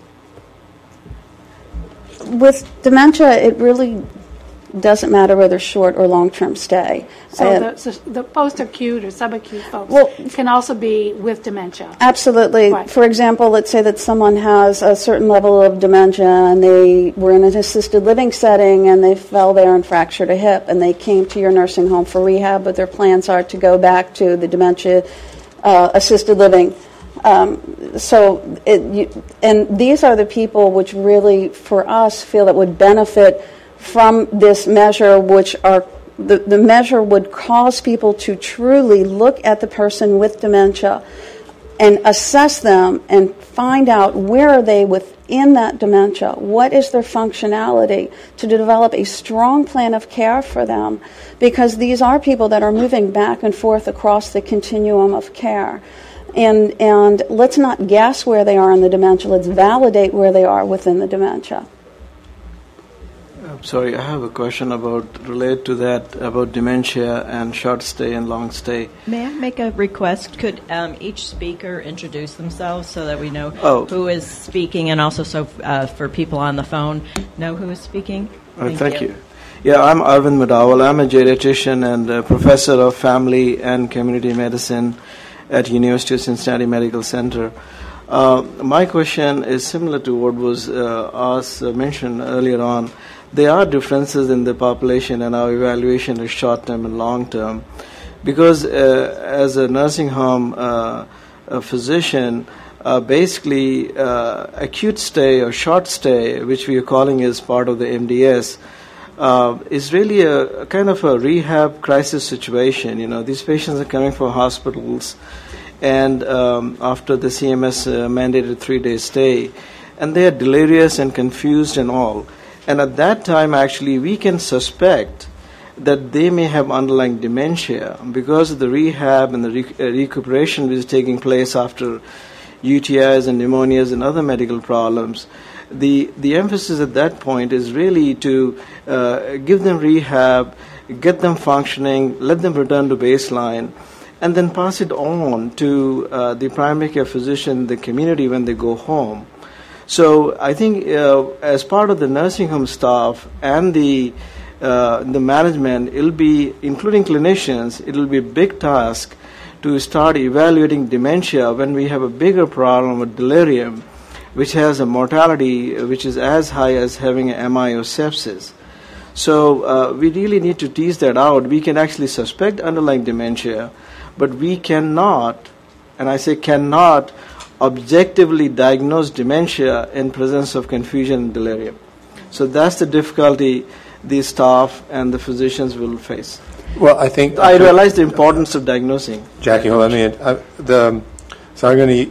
With dementia, it really doesn't matter whether short or long-term stay. so, Uh, the, so the post-acute or subacute folks Well- can also be with dementia. Absolutely. Right. For example, let's say that someone has a certain level of dementia and they were in an assisted living setting and they fell there and fractured a hip and they came to your nursing home for rehab, but their plans are to go back to the dementia uh, assisted living. Um, so, it, you, and these are the people which really, for us, feel that would benefit from this measure, which are the, the measure would cause people to truly look at the person with dementia and assess them and find out where are they within that dementia, what is their functionality, to develop a strong plan of care for them, because these are people that are moving back and forth across the continuum of care. And, and let's not guess where they are in the dementia, let's validate where they are within the dementia. I'm sorry, I have a question about related to that about dementia and short stay and long stay. May I make a request? Could um, each speaker introduce themselves so that we know Oh. who is speaking, and also so uh, for people on the phone know who is speaking? Uh, thank you. Yeah, I'm Arvind Madawal. I'm a geriatrician and a professor of family and community medicine at University of Cincinnati Medical Center. Uh, my question is similar to what was uh, asked, uh, mentioned earlier on. There are differences in the population, and our evaluation is short-term and long-term. Because uh, as a nursing home uh, a physician, uh, basically uh, acute stay or short stay, which we are calling as part of the M D S, uh, is really a, a kind of a rehab crisis situation. You know, these patients are coming from hospitals, and um, after the C M S uh, mandated three-day stay, and they are delirious and confused and all. And at that time, actually, we can suspect that they may have underlying dementia because of the rehab and the rec- uh, recuperation which is taking place after U T Is and pneumonias and other medical problems. The the emphasis at that point is really to uh, give them rehab, get them functioning, let them return to baseline, and then pass it on to uh, the primary care physician, the community when they go home. So I think uh, as part of the nursing home staff and the uh, the management, it'll be, including clinicians, it'll be a big task to start evaluating dementia when we have a bigger problem with delirium, which has a mortality which is as high as having an M I or sepsis. So uh, we really need to tease that out. We can actually suspect underlying dementia, but we cannot, and I say cannot, objectively diagnose dementia in presence of confusion and delirium. So that's the difficulty the staff and the physicians will face. Well, I think I realize the importance of diagnosing. Jackie, hold on a minute. Uh, the, so I'm going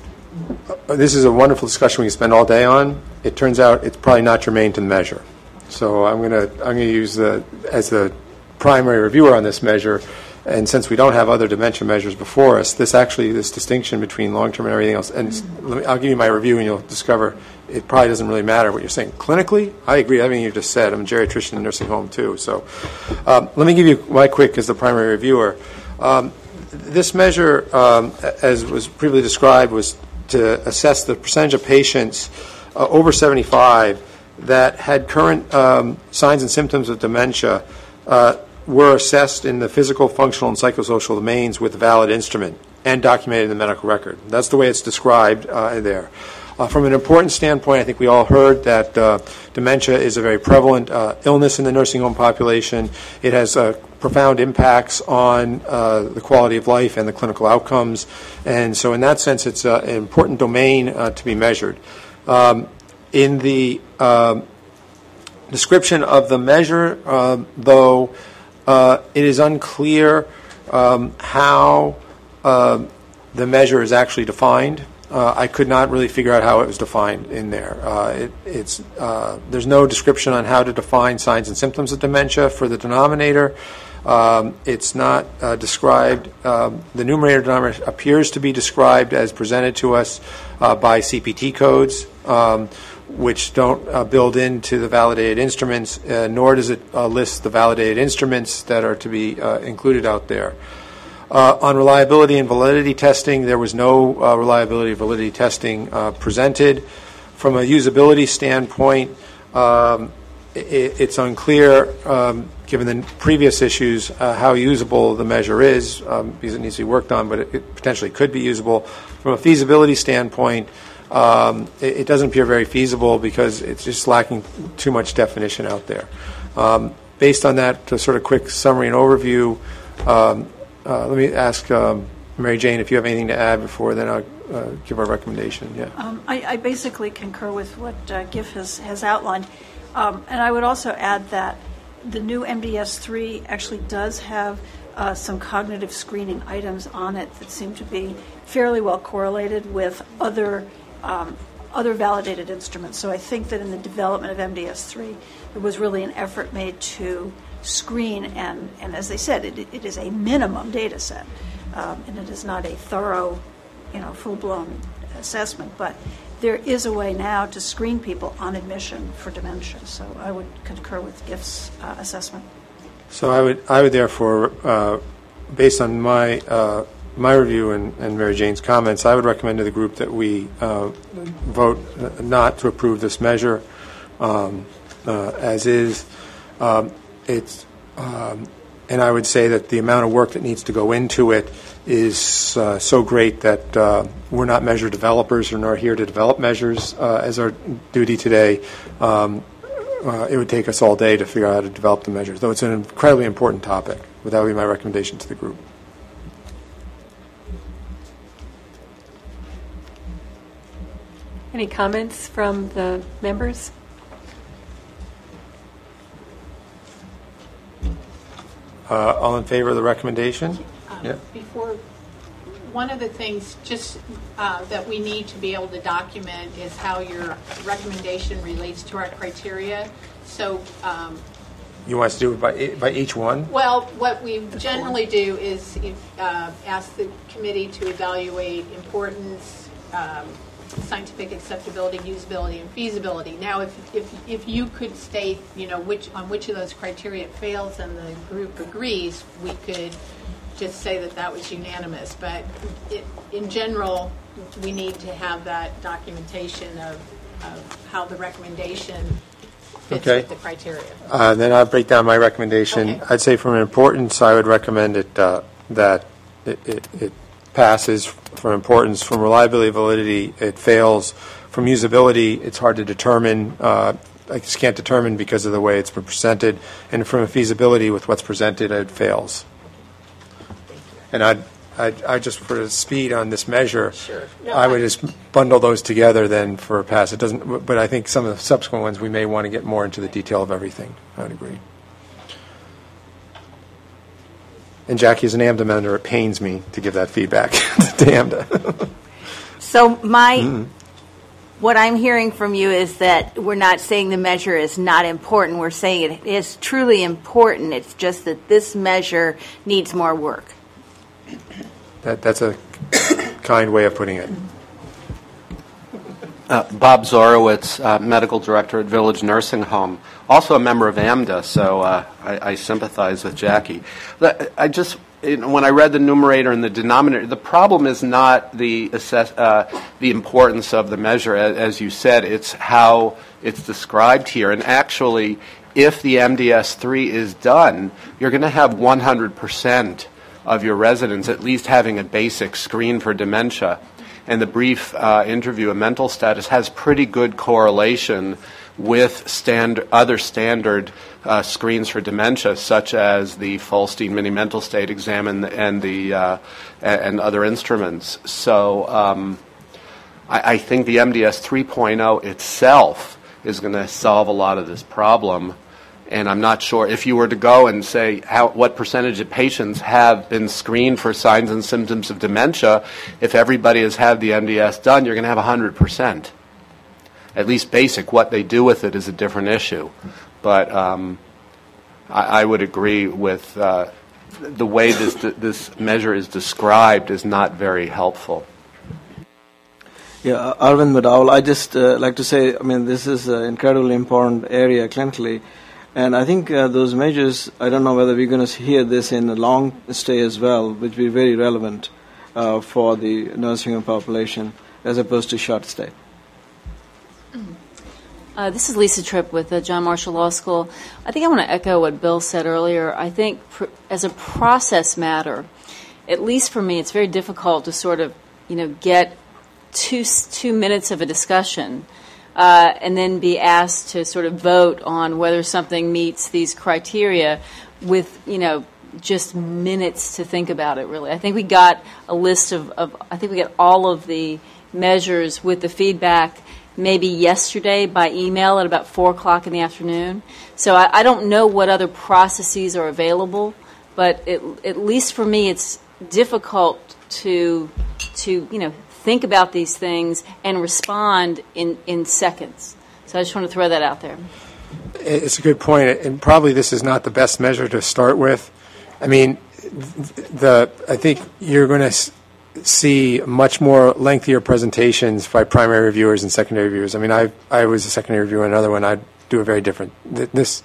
to. This is a wonderful discussion we can spend all day on. It turns out it's probably not germane to the measure. So I'm going to I'm going to use the as the primary reviewer on this measure. And since we don't have other dementia measures before us, this actually, this distinction between long-term and everything else, and let me, I'll give you my review and you'll discover it probably doesn't really matter what you're saying. Clinically, I agree with everything you just said. I'm a geriatrician in nursing home too. So um, let me give you my quick as the primary reviewer. Um, this measure, um, as was previously described, was to assess the percentage of patients uh, over seventy-five that had current um, signs and symptoms of dementia uh, were assessed in the physical, functional, and psychosocial domains with a valid instrument and documented in the medical record. That's the way it's described uh, there. Uh, from an importance standpoint, I think we all heard that uh, dementia is a very prevalent uh, illness in the nursing home population. It has uh, profound impacts on uh, the quality of life and the clinical outcomes. And so in that sense, it's uh, an important domain uh, to be measured. Um, in the um, description of the measure, uh, though, Uh, it is unclear um, how uh, the measure is actually defined. Uh, I could not really figure out how it was defined in there. Uh, it, it's, uh, there's no description on how to define signs and symptoms of dementia for the denominator. Um, it's not uh, described. Um, the numerator denominator appears to be described as presented to us uh, by C P T codes. Um, which don't uh, build into the validated instruments, uh, nor does it uh, list the validated instruments that are to be uh, included out there. Uh, on reliability and validity testing, there was no uh, reliability and validity testing uh, presented. From a usability standpoint, um, it, it's unclear, um, given the previous issues, uh, how usable the measure is, um, because it needs to be worked on, but it, it potentially could be usable. From a feasibility standpoint, Um, it, it doesn't appear very feasible because it's just lacking too much definition out there. Um, based on that, to sort of quick summary and overview, um, uh, let me ask um, Mary Jane if you have anything to add before then I'll uh, give our recommendation. Yeah. Um, I, I basically concur with what uh, Gif has, has outlined. Um, and I would also add that the new M D S three actually does have uh, some cognitive screening items on it that seem to be fairly well correlated with other Um, other validated instruments. So I think that in the development of M D S three, there was really an effort made to screen, and, and as they said, it, it is a minimum data set, um, and it is not a thorough, you know, full-blown assessment, but there is a way now to screen people on admission for dementia. So I would concur with Gif's uh, assessment. So I would, I would therefore, uh, based on my uh, my review and, and Mary Jane's comments, I would recommend to the group that we uh, vote not to approve this measure um, uh, as is. Um, it's, um, and I would say that the amount of work that needs to go into it is uh, so great that uh, we're not measure developers or nor here to develop measures uh, as our duty today. Um, uh, it would take us all day to figure out how to develop the measures, though it's an incredibly important topic. But that would be my recommendation to the group. Any comments from the members? Uh, all in favor of the recommendation? Um, yeah. Before, one of the things just uh, that we need to be able to document is how your recommendation relates to our criteria. So. Um, You want us to do it by by each one? Well, what we generally do is if, uh, ask the committee to evaluate importance, um, scientific acceptability, usability, and feasibility. Now, if, if if you could state, you know, which on which of those criteria it fails and the group agrees, we could just say that that was unanimous, but it, in general, we need to have that documentation of, of how the recommendation fits Okay. with the criteria. Uh, Then I'll break down my recommendation. Okay. I'd say from importance, I would recommend it, uh, that it- it it passes from importance. From reliability, validity, it fails. From usability, it's hard to determine. uh, I just can't determine because of the way it's been presented. And from a feasibility, with what's presented, it fails. And I'd, I'd, I just, for the speed on this measure, Sure. No, I would I- just bundle those together then for a pass. It doesn't, but I think some of the subsequent ones, we may want to get more into the detail of everything. I would agree. And Jackie, as an AMDA member, it pains me to give that feedback to AMDA. So my, Mm. what I'm hearing from you is that we're not saying the measure is not important. We're saying it is truly important. It's just that this measure needs more work. That, that's a kind way of putting it. Uh, Bob Zorowitz, uh, Medical Director at Village Nursing Home, also a member of AMDA, so uh, I, I sympathize with Jackie. But I just, you know, when I read the numerator and the denominator, the problem is not the assess, uh, the importance of the measure, as, as you said, it's how it's described here. And actually, if the M D S three is done, you're going to have one hundred percent of your residents at least having a basic screen for dementia. And the brief uh, interview of mental status has pretty good correlation with stand, other standard uh, screens for dementia, such as the Folstein Mini Mental State Exam and, and the uh, and other instruments. So um, I, I think the M D S three point oh itself is going to solve a lot of this problem. And I'm not sure if you were to go and say how, what percentage of patients have been screened for signs and symptoms of dementia, if everybody has had the M D S done, you're going to have one hundred percent. At least basic. What they do with it is a different issue. But um, I, I would agree with uh, the way this, this measure is described is not very helpful. Yeah, uh, Arvind Madawal, I just uh, like to say, I mean, this is an incredibly important area clinically. And I think uh, those measures, I don't know whether we're going to hear this in a long stay as well, which will be very relevant uh, for the nursing home population as opposed to short stay. Uh, this is Lisa Tripp with the John Marshall Law School. I think I want to echo what Bill said earlier. I think pr- as a process matter, at least for me, it's very difficult to sort of, you know, get two, two minutes of a discussion Uh, and then be asked to sort of vote on whether something meets these criteria with, you know, just minutes to think about it, really. I think we got a list of, of I think we got all of the measures with the feedback maybe yesterday by email at about four o'clock in the afternoon. So I, I don't know what other processes are available, but it, at least for me it's difficult to, to you know, think about these things and respond in, in seconds. So I just want to throw that out there. It's a good point, and probably this is not the best measure to start with. I mean, the I think you're going to see much more lengthier presentations by primary reviewers and secondary reviewers. I mean, I I was a secondary reviewer in another one. I'd do a very different. This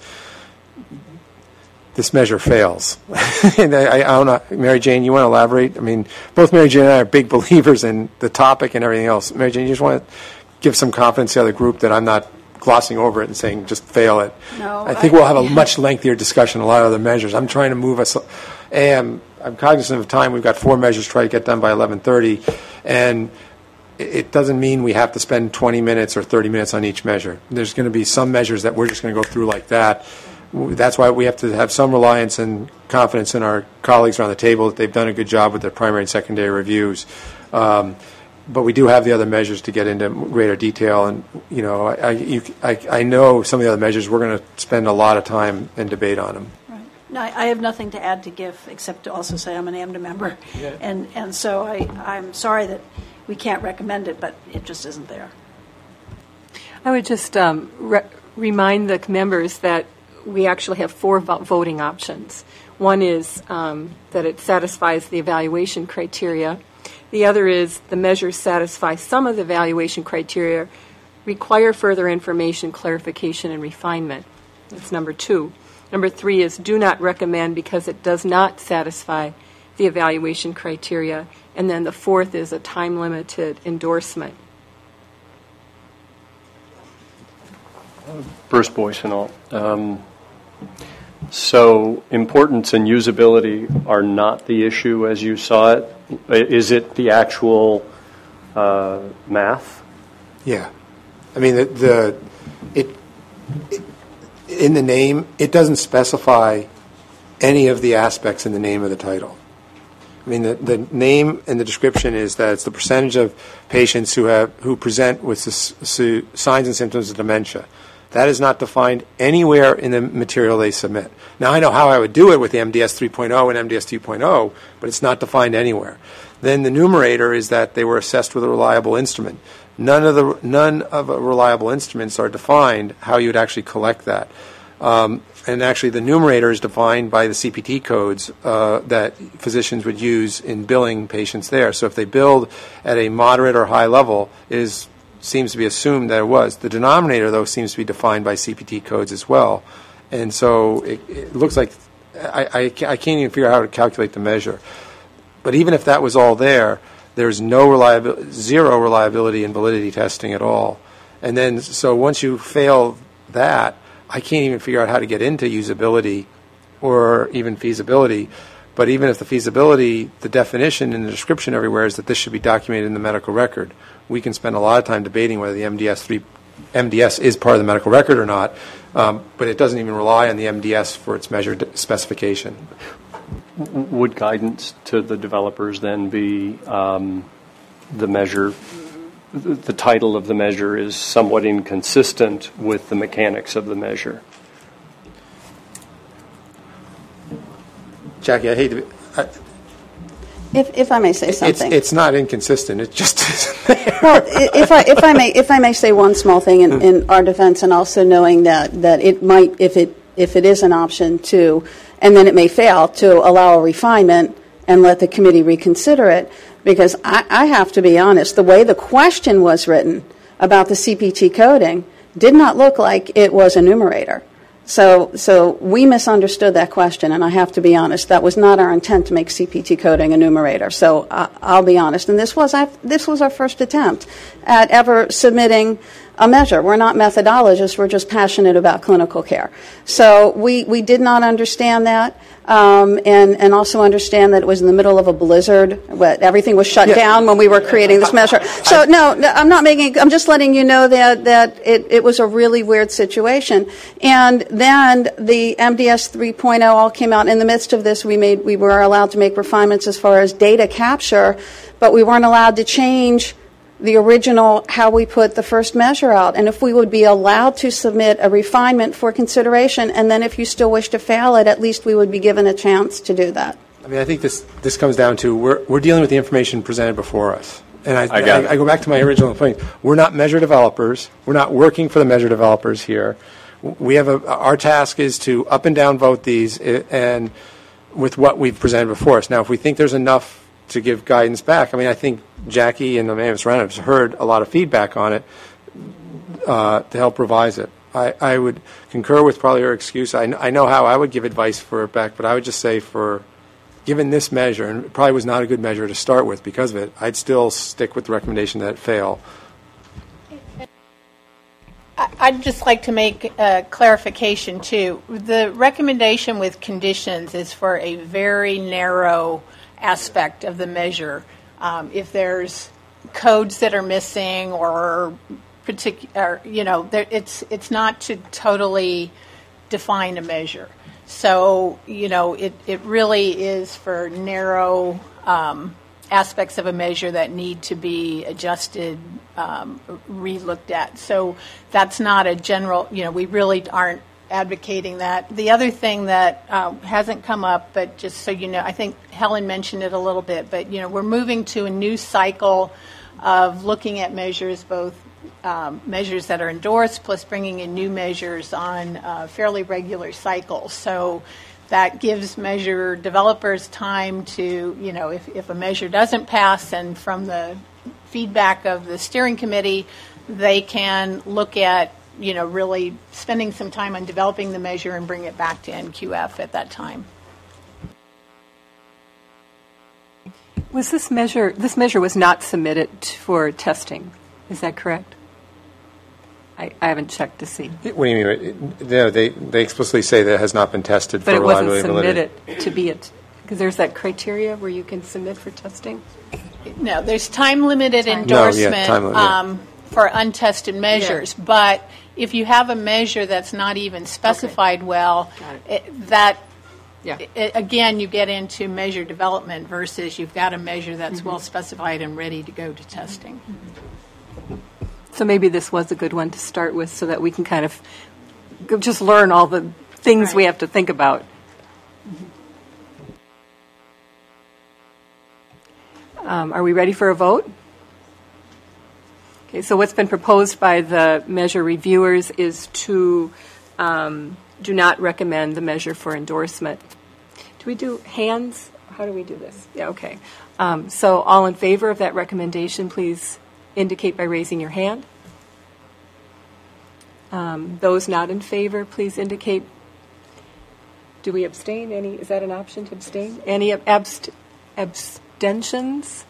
this measure fails. And I, I don't know, Mary Jane, you want to elaborate? I mean, both Mary Jane and I are big believers in the topic and everything else. Mary Jane, you just want to give some confidence to the other group that I'm not glossing over it and saying just fail it. No, I think I- we'll have a yeah. much lengthier discussion on a lot of other measures. I'm trying to move us, and I'm cognizant of time. We've got four measures to try to get done by eleven thirty, and it it doesn't mean we have to spend twenty minutes or thirty minutes on each measure. There's going to be some measures that we're just going to go through like that. That's why we have to have some reliance and confidence in our colleagues around the table that they've done a good job with their primary and secondary reviews. Um, but we do have the other measures to get into greater detail. And, you know, I, I, you, I, I know some of the other measures, we're going to spend a lot of time and debate on them. No, I I have nothing to add to GIF except to also say I'm an AMDA member. Yeah. And, and so I, I'm sorry that we can't recommend it, but it just isn't there. I would just um, re- remind the members that we actually have four vo- voting options. One is um, that it satisfies the evaluation criteria. The other is the measures satisfy some of the evaluation criteria, require further information, clarification, and refinement. That's number two. Number three is do not recommend because it does not satisfy the evaluation criteria. And then the fourth is a time-limited endorsement. Bruce Boysenall. Um, so importance and usability are not the issue as you saw it. Is it the actual uh, math? Yeah. I mean, the, the it, it in the name, it doesn't specify any of the aspects in the name of the title. I mean, the, the name and the description is that it's the percentage of patients who have who present with s- s- signs and symptoms of dementia. That is not defined anywhere in the material they submit. Now, I know how I would do it with the M D S three point oh and M D S two point oh, but it's not defined anywhere. Then the numerator is that they were assessed with a reliable instrument. None of the none of the reliable instruments are defined how you would actually collect that. Um, and actually, the numerator is defined by the C P T codes uh, that physicians would use in billing patients there. So if they billed at a moderate or high level, it is seems to be assumed that it was. The denominator, though, seems to be defined by C P T codes as well. And so it, it looks like I, I, I can't even figure out how to calculate the measure. But even if that was all there, there's no reliability, zero reliability and validity testing at all. And then, so once you fail that, I can't even figure out how to get into usability or even feasibility. But even if the feasibility, the definition and the description everywhere is that this should be documented in the medical record, we can spend a lot of time debating whether the M D S three, M D S is part of the medical record or not, um, but it doesn't even rely on the M D S for its measured specification. Would guidance to the developers then be um, the measure, the title of the measure is somewhat inconsistent with the mechanics of the measure? Jackie, I hate to be, I, If, if I may say something. It's, it's not inconsistent. It just isn't there. Well, if I, if I may, if I may say one small thing in, in our defense, and also knowing that, that it might, if it, if it is an option to, and then it may fail, to allow a refinement and let the committee reconsider it, because I, I have to be honest, the way the question was written about the C P T coding did not look like it was a numerator. So, so we misunderstood that question, and I have to be honest. That was not our intent to make C P T coding a numerator. So uh, I'll be honest. And this was our, this was our first attempt at ever submitting a measure. We're not methodologists. We're just passionate about clinical care. So we, we did not understand that, um, and, and also understand that it was in the middle of a blizzard. But everything was shut yeah. down when we were creating this measure. So no, I'm not making. I'm just letting you know that that it, it was a really weird situation. And then the M D S three point oh all came out. In the midst of this, we made we were allowed to make refinements as far as data capture, but we weren't allowed to change the original, how we put the first measure out. And if we would be allowed to submit a refinement for consideration, and then if you still wish to fail it, at least we would be given a chance to do that. I mean, I think this, this comes down to we're, we're dealing with the information presented before us. And I, I, got I, I go back to my original point. We're not measure developers. We're not working for the measure developers here. We have a, our task is to up and down vote these and with what we've presented before us. Now, if we think there's enough to give guidance back, I mean, I think Jackie and the man who's running it has heard a lot of feedback on it uh, to help revise it. I, I would concur with probably her excuse. I, I know how I would give advice for it back, but I would just say for, given this measure, and it probably was not a good measure to start with because of it, I'd still stick with the recommendation that it fail. I'd just like to make a clarification, too. The recommendation with conditions is for a very narrow aspect of the measure. Um, if there's codes that are missing or particular, you know, there, it's it's not to totally define a measure. So, you know, it, it really is for narrow um, aspects of a measure that need to be adjusted, um, re-looked at. So that's not a general, you know, we really aren't advocating that. The other thing that uh, hasn't come up, but just so you know, I think Helen mentioned it a little bit, but, you know, we're moving to a new cycle of looking at measures, both um, measures that are endorsed plus bringing in new measures on uh, fairly regular cycles. So that gives measure developers time to, you know, if, if a measure doesn't pass, and from the feedback of the steering committee, they can look at, you know, really spending some time on developing the measure and bring it back to N Q F at that time. Was this measure, this measure was not submitted for testing, is that correct? I, I haven't checked to see. What do you mean? No, they, they explicitly say that it has not been tested But for it wasn't reliability and validity. submitted to be it, because there's that criteria where you can submit for testing? No, there's time-limited Time. endorsement No, yeah, time limit, yeah. um, for untested measures. But if you have a measure that's not even specified well, it, that, Yeah. i again, you get into measure development versus you've got a measure that's Mhm. well specified and ready to go to testing. So maybe this was a good one to start with so that we can kind of g- just learn all the things we have to think about. Um, are we ready for a vote? Okay, so what's been proposed by the measure reviewers is to um, do not recommend the measure for endorsement. Do we do hands? How do we do this? Yeah, okay. Um, so all in favor of that recommendation, please indicate by raising your hand. Um, those not in favor, please indicate. Do we abstain? Any? Is that an option to abstain? Any ab- abst- abstentions?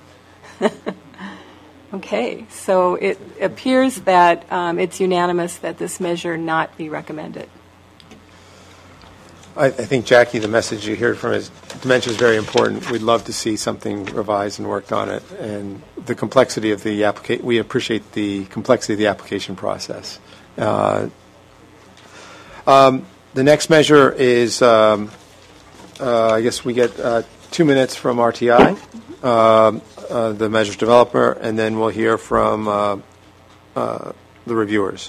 Okay, so it appears that um, it's unanimous that this measure not be recommended. I, I think, Jackie, the message you heard from is dementia is very important. We'd love to see something revised and worked on it. And the complexity of the application, we appreciate the complexity of the application process. Uh, um, the next measure is, um, uh, I guess we get uh, two minutes from R T I, um, uh, the measures developer, and then we'll hear from uh, uh, the reviewers.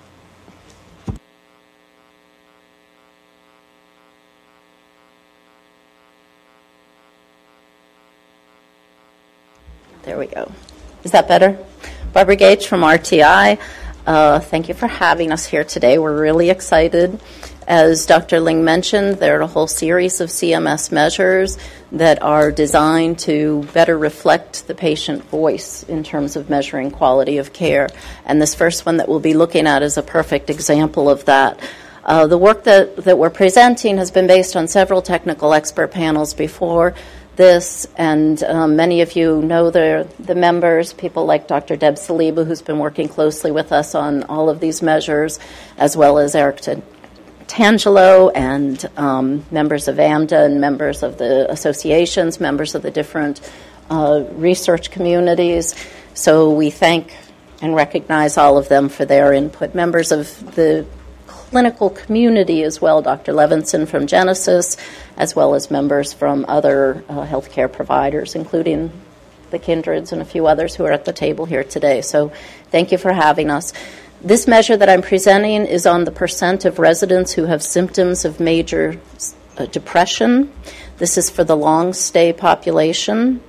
There we go. Is that better? Barbara Gage from R T I. Uh, thank you for having us here today. We're really excited. As Doctor Ling mentioned, there are a whole series of C M S measures that are designed to better reflect the patient voice in terms of measuring quality of care. And this first one that we'll be looking at is a perfect example of that. Uh, the work that, that we're presenting has been based on several technical expert panels before this, and um, many of you know the, the members, people like Doctor Deb Saliba, who's been working closely with us on all of these measures, as well as Eric T- Tangelo and um, members of AMDA and members of the associations, members of the different uh, research communities. So we thank and recognize all of them for their input. Members of the clinical community as well, Doctor Levinson from Genesis, as well as members from other uh, healthcare providers, including the Kindreds and a few others who are at the table here today. So thank you for having us. This measure that I'm presenting is on the percent of residents who have symptoms of major uh, depression. This is for the long stay population.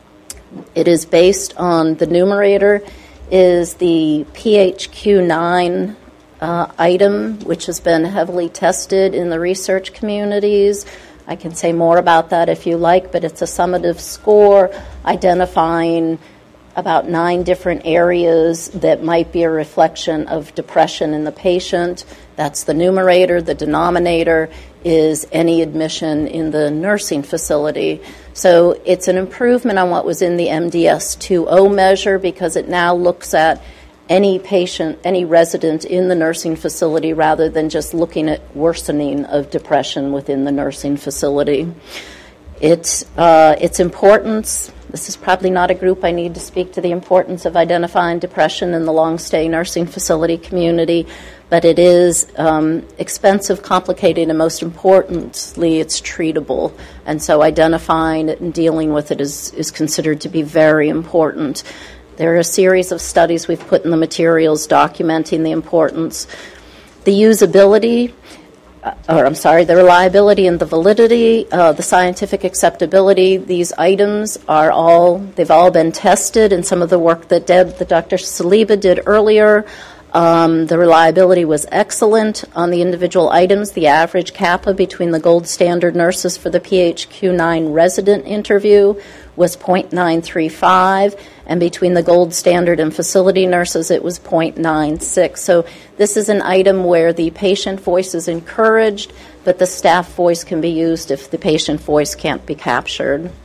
It is based on, the numerator is the P H Q nine Uh, item, which has been heavily tested in the research communities. I can say more about that if you like, but it's a summative score identifying about nine different areas that might be a reflection of depression in the patient. That's the numerator. The denominator is any admission in the nursing facility. So it's an improvement on what was in the M D S two point oh measure, because it now looks at any patient, any resident in the nursing facility, rather than just looking at worsening of depression within the nursing facility. It's, uh, its importance, this is probably not a group I need to speak to the importance of identifying depression in the long-stay nursing facility community, but it is um, expensive, complicated, and most importantly, it's treatable. And so identifying it and dealing with it is, is considered to be very important. There are a series of studies we've put in the materials documenting the importance. The usability, uh, or I'm sorry, the reliability and the validity, uh, the scientific acceptability, these items are all, they've all been tested in some of the work that Deb, the Doctor Saliba did earlier. Um, the reliability was excellent on the individual items. The average CAPA between the gold standard nurses for the P H Q nine resident interview was zero point nine three five, and between the gold standard and facility nurses, it was zero point nine six. So this is an item where the patient voice is encouraged, but the staff voice can be used if the patient voice can't be captured.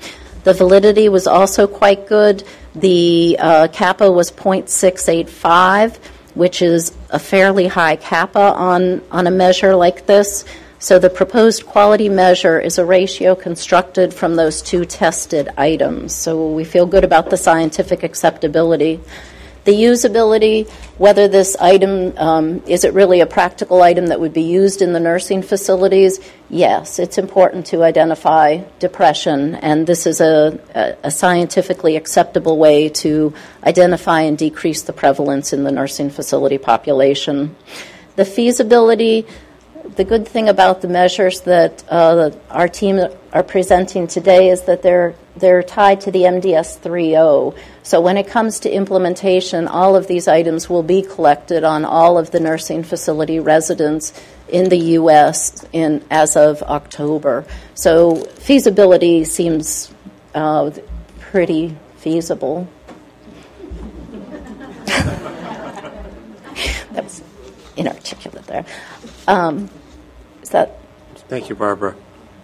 The validity was also quite good. The uh, kappa was zero point six eight five, which is a fairly high kappa on, on a measure like this. So the proposed quality measure is a ratio constructed from those two tested items. So we feel good about the scientific acceptability. The usability, whether this item, um, is it really a practical item that would be used in the nursing facilities? Yes, it's important to identify depression, and this is a, a, a scientifically acceptable way to identify and decrease the prevalence in the nursing facility population. The feasibility, the good thing about the measures that uh, our team are presenting today is that they're they're tied to the M D S three point oh. So when it comes to implementation, all of these items will be collected on all of the nursing facility residents in the U S in as of October. So feasibility seems uh, pretty feasible. That was inarticulate there. Um, is that? Thank you, Barbara.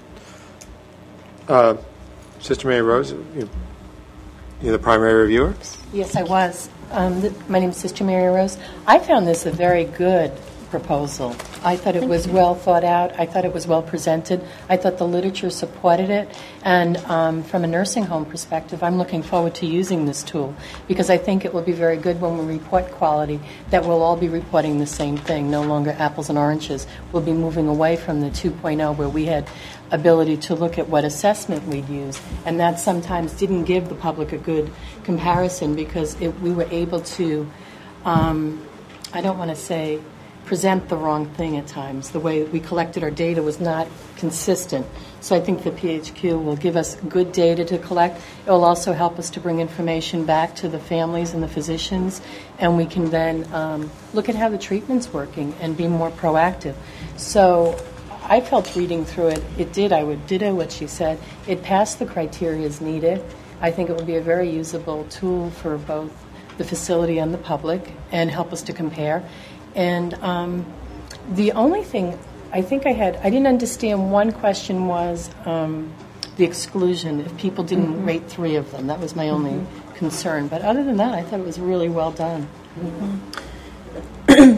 Uh, Sister Mary Rose, you, you're the primary reviewer? Yes, I was. Um, th- my name is Sister Mary Rose. I found this a very good proposal. I thought it was well thought out. I thought it was well presented. I thought the literature supported it. And um, from a nursing home perspective, I'm looking forward to using this tool because I think it will be very good when we report quality, that we'll all be reporting the same thing, no longer apples and oranges. We'll be moving away from the two point oh where we had ability to look at what assessment we'd use. And that sometimes didn't give the public a good comparison because it, we were able to, um, I don't want to say, present the wrong thing at times. The way we collected our data was not consistent. So I think the P H Q will give us good data to collect. It will also help us to bring information back to the families and the physicians, and we can then um, look at how the treatment's working and be more proactive. So I felt reading through it, it did, I would ditto what she said. It passed the criteria as needed. I think it would be a very usable tool for both the facility and the public and help us to compare. And um, the only thing I think I had, I didn't understand, one question was um, the exclusion, if people didn't mm-hmm. rate three of them. That was my only mm-hmm. concern. But other than that, I thought it was really well done. Mm-hmm.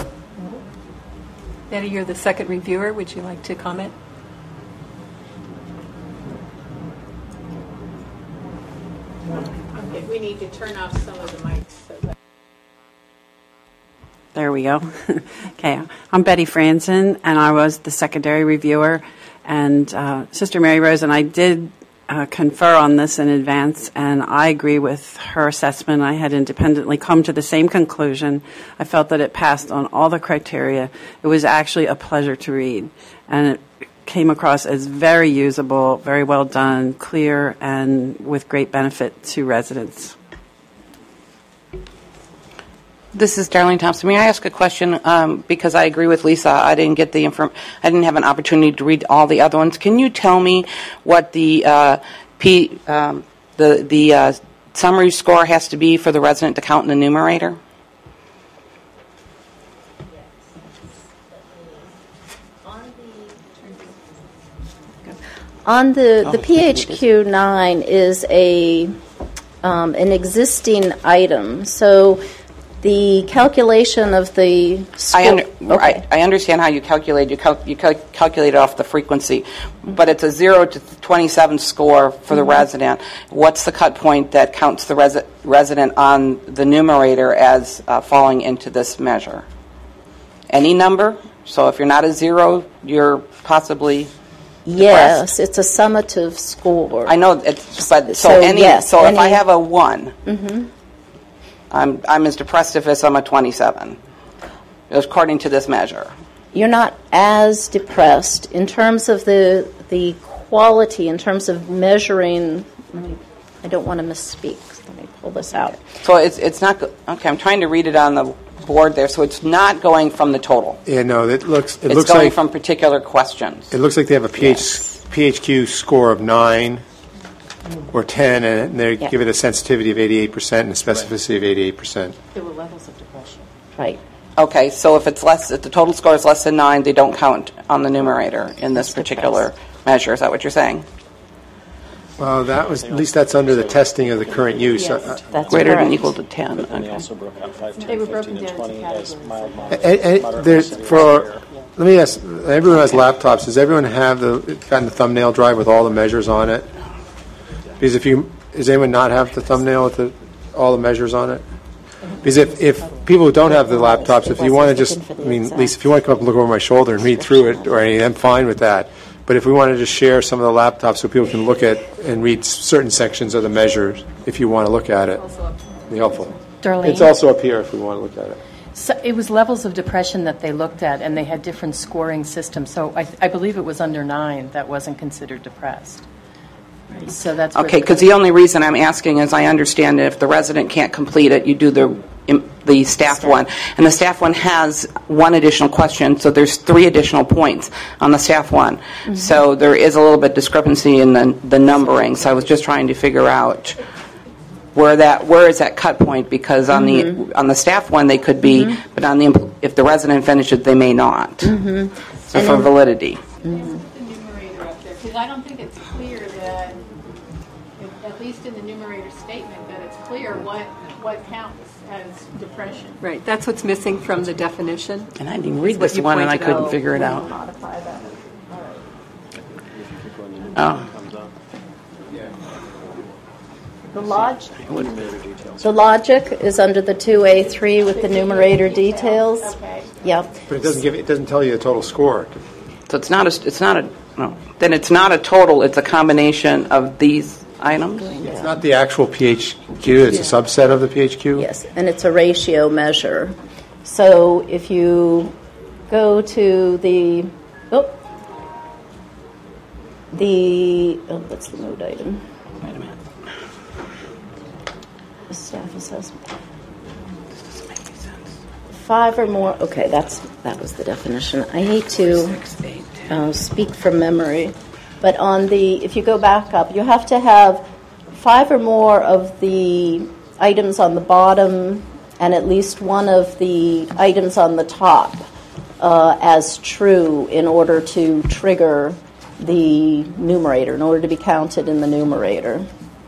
Betty, you're the second reviewer. Would you like to comment? Okay, we need to turn off some of the mics. So that There we go. Okay, I'm Betty Franzen, and I was the secondary reviewer. And uh, Sister Mary Rose and I did uh, confer on this in advance, and I agree with her assessment. I had independently come to the same conclusion. I felt that it passed on all the criteria. It was actually a pleasure to read, and it came across as very usable, very well done, clear, and with great benefit to residents. This is Darlene Thompson. May I ask a question? Um, because I agree with Lisa. I didn't get the inform- I didn't have an opportunity to read all the other ones. Can you tell me what the uh, P um, the the uh, summary score has to be for the resident to count in the numerator? On the the P H Q nine is a um, an existing item, so. The calculation of the score, I, under, okay. I, I understand how you calculate. You, cal- you cal- calculate it off the frequency, but it's a zero to twenty-seven score for the mm-hmm. resident. What's the cut point that counts the resi- resident on the numerator as uh, falling into this measure? Any number? So if you're not a zero, you're possibly yes. depressed. It's a summative score. I know, it's, but so, so any. Yes, so any, if I have a one. Mm-hmm. I'm, I'm as depressed if I'm a twenty-seven, according to this measure. You're not as depressed in terms of the the quality, in terms of measuring. I don't want to misspeak. Let me pull this out. So it's it's not okay. I'm trying to read it on the board there. So it's not going from the total. Yeah, no. It looks. It it's looks going like, from particular questions. It looks like they have a P H, yes. P H Q score of nine. Or ten, and they yeah. give it a sensitivity of eighty-eight percent and a specificity right. of eighty-eight percent. There were levels of depression. Right. Okay, so if it's less, if the total score is less than nine, they don't count on the numerator in this particular measure. Is that what you're saying? Well, that was, at least that's under the testing of the current use. Yes, Uh, that's Greater than correct. Equal to ten. But then they Okay. also broke out five, They ten, were broken fifteen, and down into twenty as categories. mild, moderate. And, and moderate, there's, severe, for, severe. let me ask, everyone has laptops. Does everyone have the, gotten the thumbnail drive with all the measures on it? Because if you, does anyone not have the thumbnail with the, all the measures on it? Because if, if people who don't have the laptops, if you want to just, I mean, at least if you want to come up and look over my shoulder and read through it or anything, I'm fine with that. But if we want to just share some of the laptops so people can look at and read certain sections of the measures, if you want to look at it, it'd be helpful. Darlene? It's also up here if we want to look at it. So it was levels of depression that they looked at, and they had different scoring systems. So I, I believe it was under nine that wasn't considered depressed. So that's Okay, because the only reason I'm asking is I understand that if the resident can't complete it, you do the the staff one. And the staff one has one additional question, so there's three additional points on the staff one. Mm-hmm. So there is a little bit discrepancy in the, the numbering. So I was just trying to figure out where that where is that cut point, because on Mm-hmm. the on the staff one they could be, Mhm. but on the if the resident finishes they may not. Mm-hmm. So for validity. Mm-hmm. Because I don't think it's clear that, at least in the numerator statement, that it's clear what, what counts as depression. Right, that's what's missing from the definition. And I didn't read What this you one and I pointed couldn't out. figure it out. Modify that. Oh. The logic, the logic is under the two A three with the numerator details. Okay. Yep. But it doesn't give, it doesn't tell you the total score. So it's not a, it's not a, no. Then it's not a total, it's a combination of these items? It's not the actual P H Q, it's a subset of the P H Q? Yes, and it's a ratio measure. So if you go to the, oh, the, oh, that's the mode item. Wait a minute. The staff assessment. Five or more, okay, that's, that was the definition. I hate to uh, speak from memory, but on the, if you go back up, you have to have five or more of the items on the bottom and at least one of the items on the top uh, as true in order to trigger the numerator, in order to be counted in the numerator.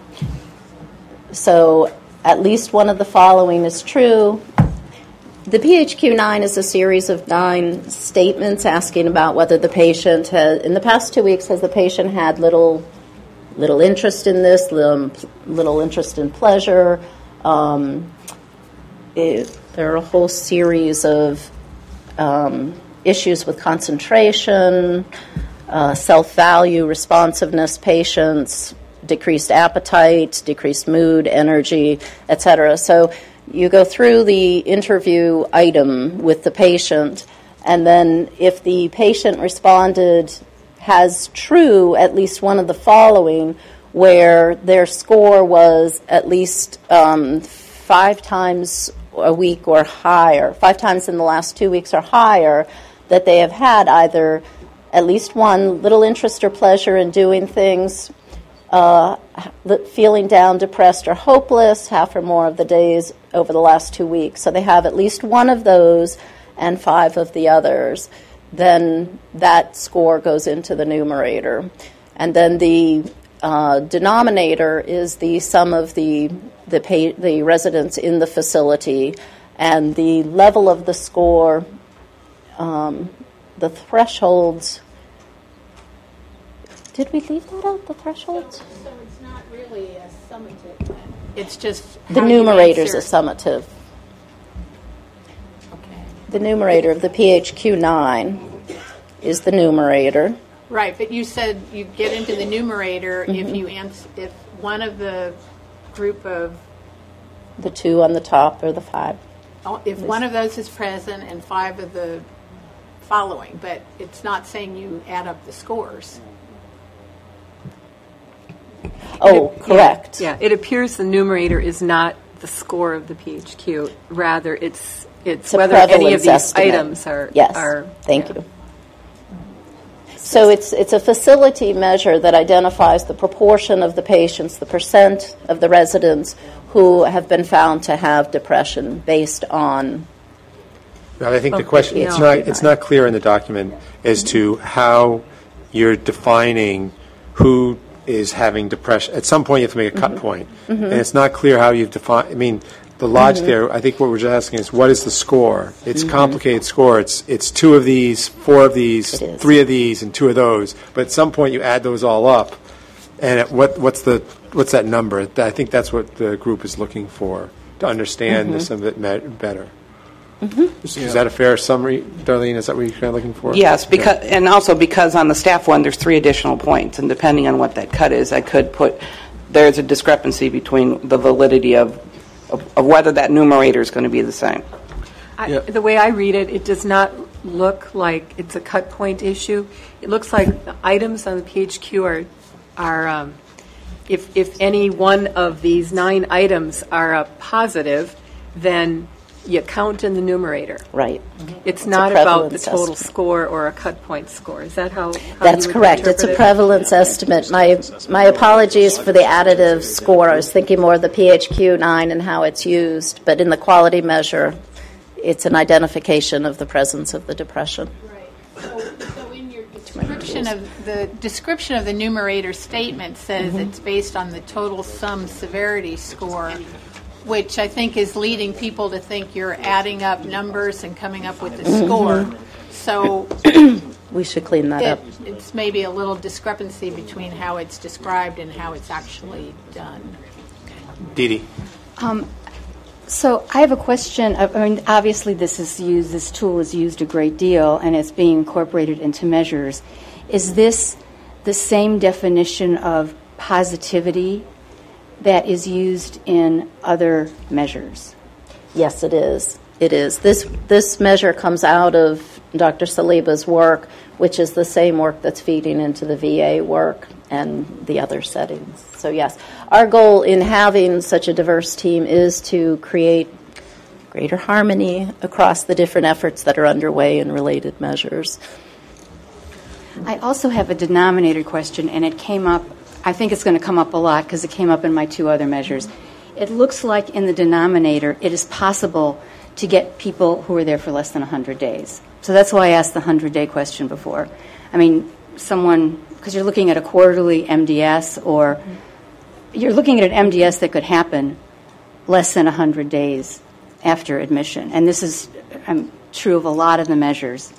So at least one of the following is true. The P H Q nine is a series of nine statements asking about whether the patient has, in the past two weeks, has the patient had little, little interest in this, little, little interest in pleasure. Um, it, there are a whole series of um, issues with concentration, uh, self-value, responsiveness, patience, decreased appetite, decreased mood, energy, et cetera. So you go through the interview item with the patient, and then if the patient responded has true at least one of the following, where their score was at least um, five times a week or higher, five times in the last two weeks or higher, that they have had either at least one little interest or pleasure in doing things, Uh, feeling down, depressed, or hopeless half or more of the days over the last two weeks. So they have at least one of those and five of the others. Then that score goes into the numerator. And then the uh, denominator is the sum of the the, pay, the residents in the facility, and the level of the score, um, the thresholds. Did we leave that out, the thresholds? So it's not really a summative then. It's just The how you numerator's a answer. summative. The numerator of the P H Q nine is the numerator. Right, but you said you get into the numerator if Mhm. you answer, if one of the group of, The two on the top or the five. oh, if one of those is present and five of the following, but it's not saying you add up the scores. Oh, It- correct. Yeah, yeah, it appears the numerator is not the score of the P H Q. Rather, it's it's It's a whether any of prevalence these estimate. items are Yes, are. thank you. So it's it's a facility measure that identifies the proportion of the patients, the percent of the residents who have been found to have depression based on. Well, I think the Okay, question, yeah. it's not, it's not clear in the document as to how you're defining who is having depression. At some point, you have to make a cut Mhm. point. Mhm. And it's not clear how you've defined, I mean, the logic Mhm. there, I think what we're just asking is, what is the score? It's Mhm. a complicated score. It's it's two of these, four of these, It is. three of these, and two of those. But at some point, you add those all up, and at what what's the what's that number? I think that's what the group is looking for, to understand Mhm. this a bit me- better. Mm-hmm. Is, is that a fair summary, Darlene? Is that what you're kind of looking for? Yes, because Yeah. and also because on the staff one, there's three additional points, and depending on what that cut is, I could put, there's a discrepancy between the validity of, of, of whether that numerator is going to be the same. I, the way I read it, it does not look like it's a cut point issue. It looks like the items on the P H Q are, are um, if, if any one of these nine items are a positive, then you count in the numerator. Right. It's, It's not a about the prevalence total estimate. score or a cut point score. Is that how, how That's you would correct. It's interpret a it? prevalence estimate. My my apologies for the additive score. I was thinking more of the P H Q nine and how it's used, but in the quality measure, it's an identification of the presence of the depression. Description of the description of the numerator statement says Mhm. it's based on the total sum severity score, which I think is leading people to think you're adding up numbers and coming up with a Mhm. score. So We should clean that it, up. it's maybe a little discrepancy between how it's described and how it's actually done. Dee Dee. Um, so I have a question. I I mean, obviously, this is used. This tool is used a great deal, and it's being incorporated into measures. Is this the same definition of positivity that is used in other measures? Yes, it is. It is. This this measure comes out of Doctor Saliba's work, which is the same work that's feeding into the V A work and the other settings. So yes, our goal in having such a diverse team is to create greater harmony across the different efforts that are underway in related measures. I also have a denominator question, and it came up, I think it's going to come up a lot because it came up in my two other measures. It looks like in the denominator it is possible to get people who are there for less than one hundred days. So that's why I asked the one hundred-day question before. I mean, someone, because you're looking at a quarterly M D S, or you're looking at an M D S that could happen less than one hundred days after admission. And this is um, true of a lot of the measures,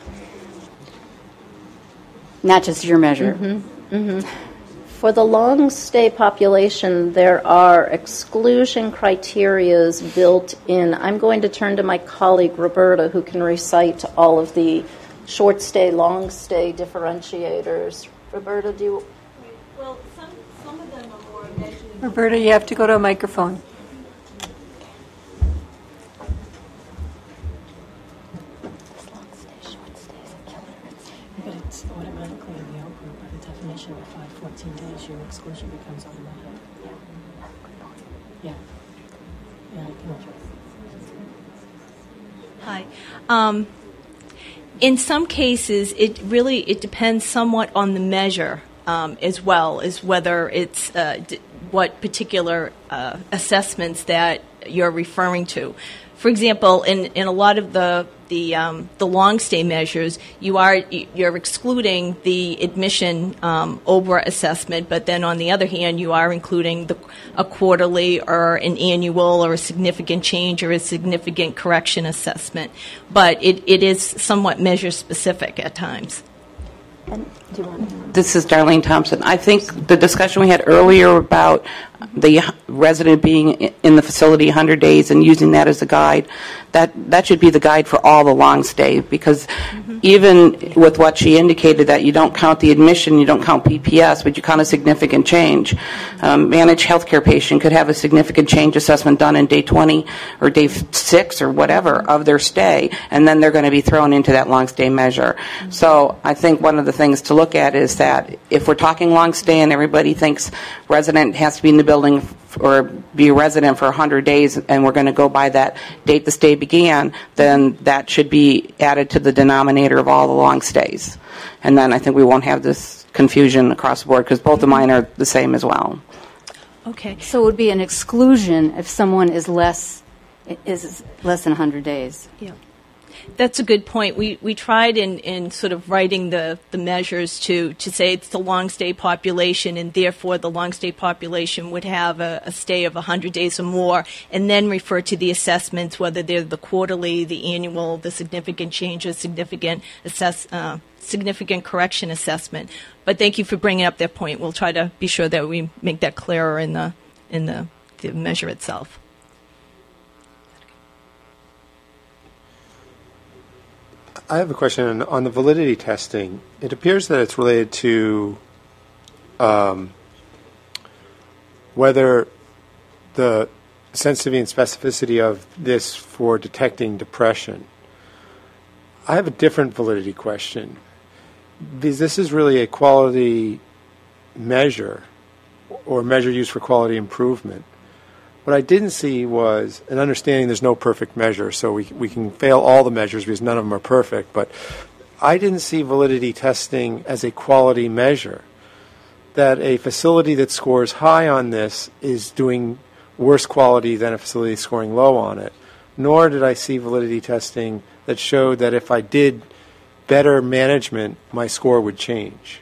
not just your measure. Mm-hmm. Mm-hmm. For the long stay population, there are exclusion criterias built in. I'm going to turn to my colleague Roberta, who can recite all of the short stay, long stay differentiators. Roberta, do you? Well, some, some of them are more measured. Roberta, you have to go to a microphone. But it's automatically in the out group by the definition of five fourteen days, your exclusion becomes automatic. Yeah. Yeah, I can. Hi. Um, in some cases, it really it depends somewhat on the measure um, as well as whether it's uh, d- what particular uh, assessments that you're referring to. For example, in, in a lot of the the um, the long stay measures, you are you're excluding the admission um, O B R A assessment, but then on the other hand, you are including the a quarterly or an annual or a significant change or a significant correction assessment. But it, it is somewhat measure specific at times. Do you want This is Darlene Thompson. I think the discussion we had earlier about the resident being in the facility one hundred days and using that as a guide, that, that should be the guide for all the long stay, because mm-hmm. even with what she indicated, that you don't count the admission, you don't count P P S, but you count a significant change. Um, managed healthcare patient could have a significant change assessment done in day twenty or day six or whatever of their stay, and then they're going to be thrown into that long stay measure. Mm-hmm. So I think one of the things to look at is that if we're talking long stay and everybody thinks resident has to be in the building f- or be a resident for one hundred days, and we're going to go by that date the stay began, then that should be added to the denominator of all the long stays. And then I think we won't have this confusion across the board, because both of mine are the same as well. Okay. So it would be an exclusion if someone is less is less than one hundred days. Yeah. That's a good point. We we tried in, in sort of writing the, the measures to, to say it's the long stay population, and therefore the long stay population would have a, a stay of one hundred days or more, and then refer to the assessments, whether they're the quarterly, the annual, the significant changes, significant assess uh, significant correction assessment. But thank you for bringing up that point. We'll try to be sure that we make that clearer in the in the, the measure itself. I have a question on the validity testing. It appears that it's related to um, whether the sensitivity and specificity of this for detecting depression. I have a different validity question, because this is really a quality measure or measure used for quality improvement. What I didn't see was an understanding there's no perfect measure, so we we can fail all the measures because none of them are perfect, but I didn't see validity testing as a quality measure, that a facility that scores high on this is doing worse quality than a facility scoring low on it, nor did I see validity testing that showed that if I did better management, my score would change.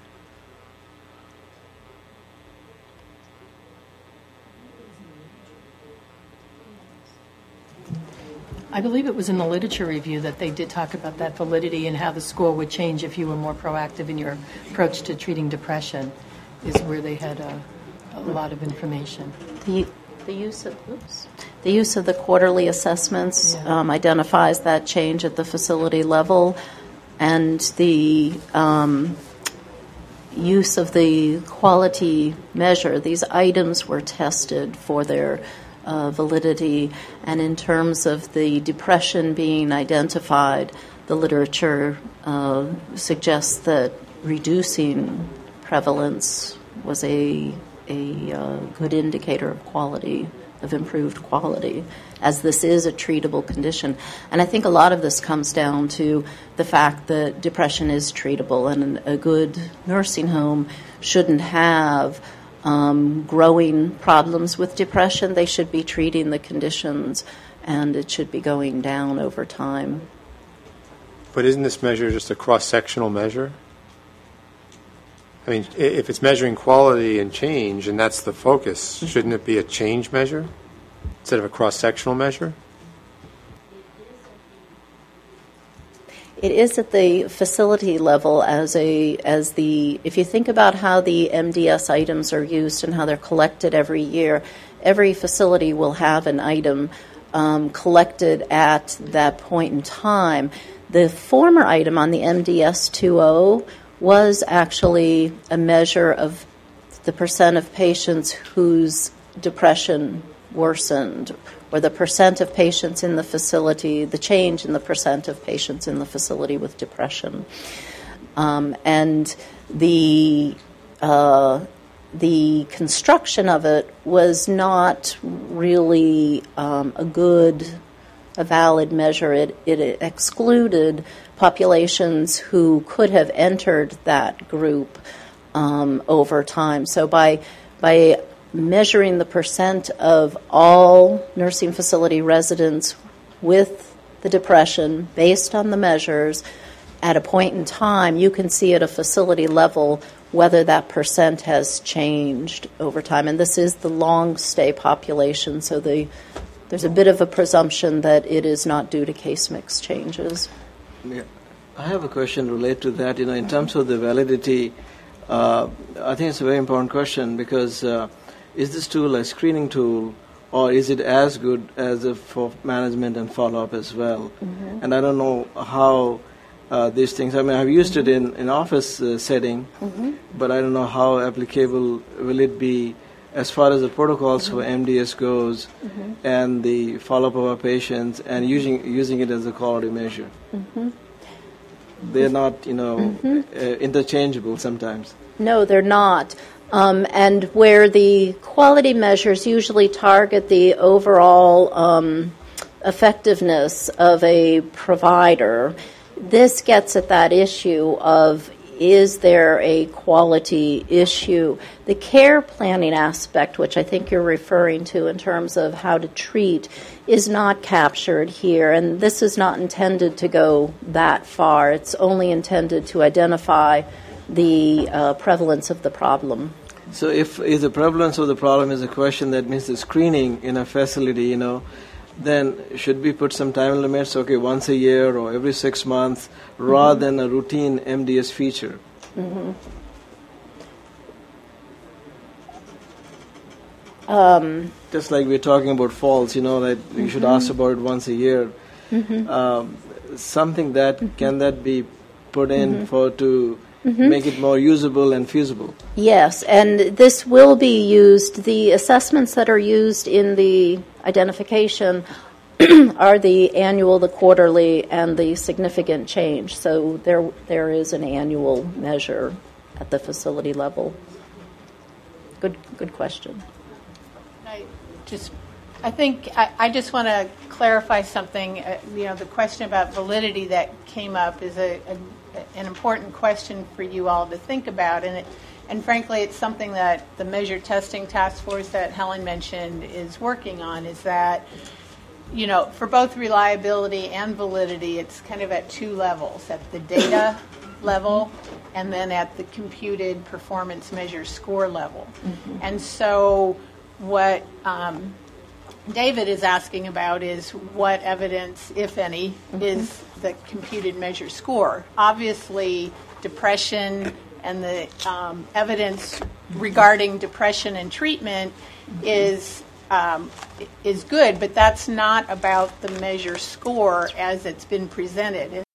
I believe it was in the literature review that they did talk about that validity and how the score would change if you were more proactive in your approach to treating depression, is where they had a, a lot of information. The, the use of oops, the use of the quarterly assessments yeah. um, identifies that change at the facility level, and the um, use of the quality measure. These items were tested for their Uh, validity, and in terms of the depression being identified, the literature uh, suggests that reducing prevalence was a a uh, good indicator of quality, of improved quality, as this is a treatable condition. And I think a lot of this comes down to the fact that depression is treatable, and a good nursing home shouldn't have Um, growing problems with depression. They should be treating the conditions, and it should be going down over time. But isn't this measure just a cross-sectional measure? I mean, if it's measuring quality and change, and that's the focus, shouldn't it be a change measure instead of a cross-sectional measure? It is at the facility level as a as the if you think about how the M D S items are used and how they're collected every year, every facility will have an item um, collected at that point in time. The former item on the M D S two point oh was actually a measure of the percent of patients whose depression worsened, or the percent of patients in the facility, the change in the percent of patients in the facility with depression. Um, and the uh, the construction of it was not really um, a good, a valid measure. It, it excluded populations who could have entered that group um, over time. So by by measuring the percent of all nursing facility residents with the depression based on the measures at a point in time, you can see at a facility level whether that percent has changed over time. And this is the long stay population, so the, there's a bit of a presumption that it is not due to case mix changes. Yeah. I have a question related to that. You know, in terms of the validity, uh, I think it's a very important question, because uh, is this tool a screening tool, or is it as good as a for management and follow-up as well? Mm-hmm. And I don't know how uh, these things, I mean, I've used mm-hmm. it in an office uh, setting, mm-hmm. but I don't know how applicable will it be as far as the protocols mm-hmm. for M D S goes, mm-hmm. and the follow-up of our patients, and using using it as a quality measure. Mm-hmm. They're not, you know, mm-hmm. uh, interchangeable sometimes. No, they're not. Um, and where the quality measures usually target the overall um, effectiveness of a provider, this gets at that issue of is there a quality issue? The care planning aspect, which I think you're referring to in terms of how to treat, is not captured here, and this is not intended to go that far. It's only intended to identify the uh, prevalence of the problem. So if, if the prevalence of the problem is a question, that means the screening in a facility, you know, then should we put some time limits, okay, once a year or every six months, rather mm-hmm. than a routine M D S feature? Mm-hmm. Um, Just like we're talking about falls, you know, that mm-hmm. you should ask about it once a year. Mm-hmm. Um, something that, mm-hmm. can that be put in mm-hmm. for to mm-hmm. make it more usable and feasible? Yes, and this will be used. The assessments that are used in the identification are the annual, the quarterly, and the significant change. So there, there is an annual measure at the facility level. Good, good question. I just, I think I, I just want to clarify something. Uh, you know, the question about validity that came up is a, a an important question for you all to think about, and it, and frankly, it's something that the Measure Testing Task Force that Helen mentioned is working on. Is that, you know, for both reliability and validity, it's kind of at two levels: at the data level, and then at the computed performance measure score level. Mm-hmm. And so, what um, David is asking about is what evidence, if any, mm-hmm. is the computed measure score. Obviously, depression and the um, evidence regarding depression and treatment mm-hmm. is um, is good, but that's not about the measure score as it's been presented.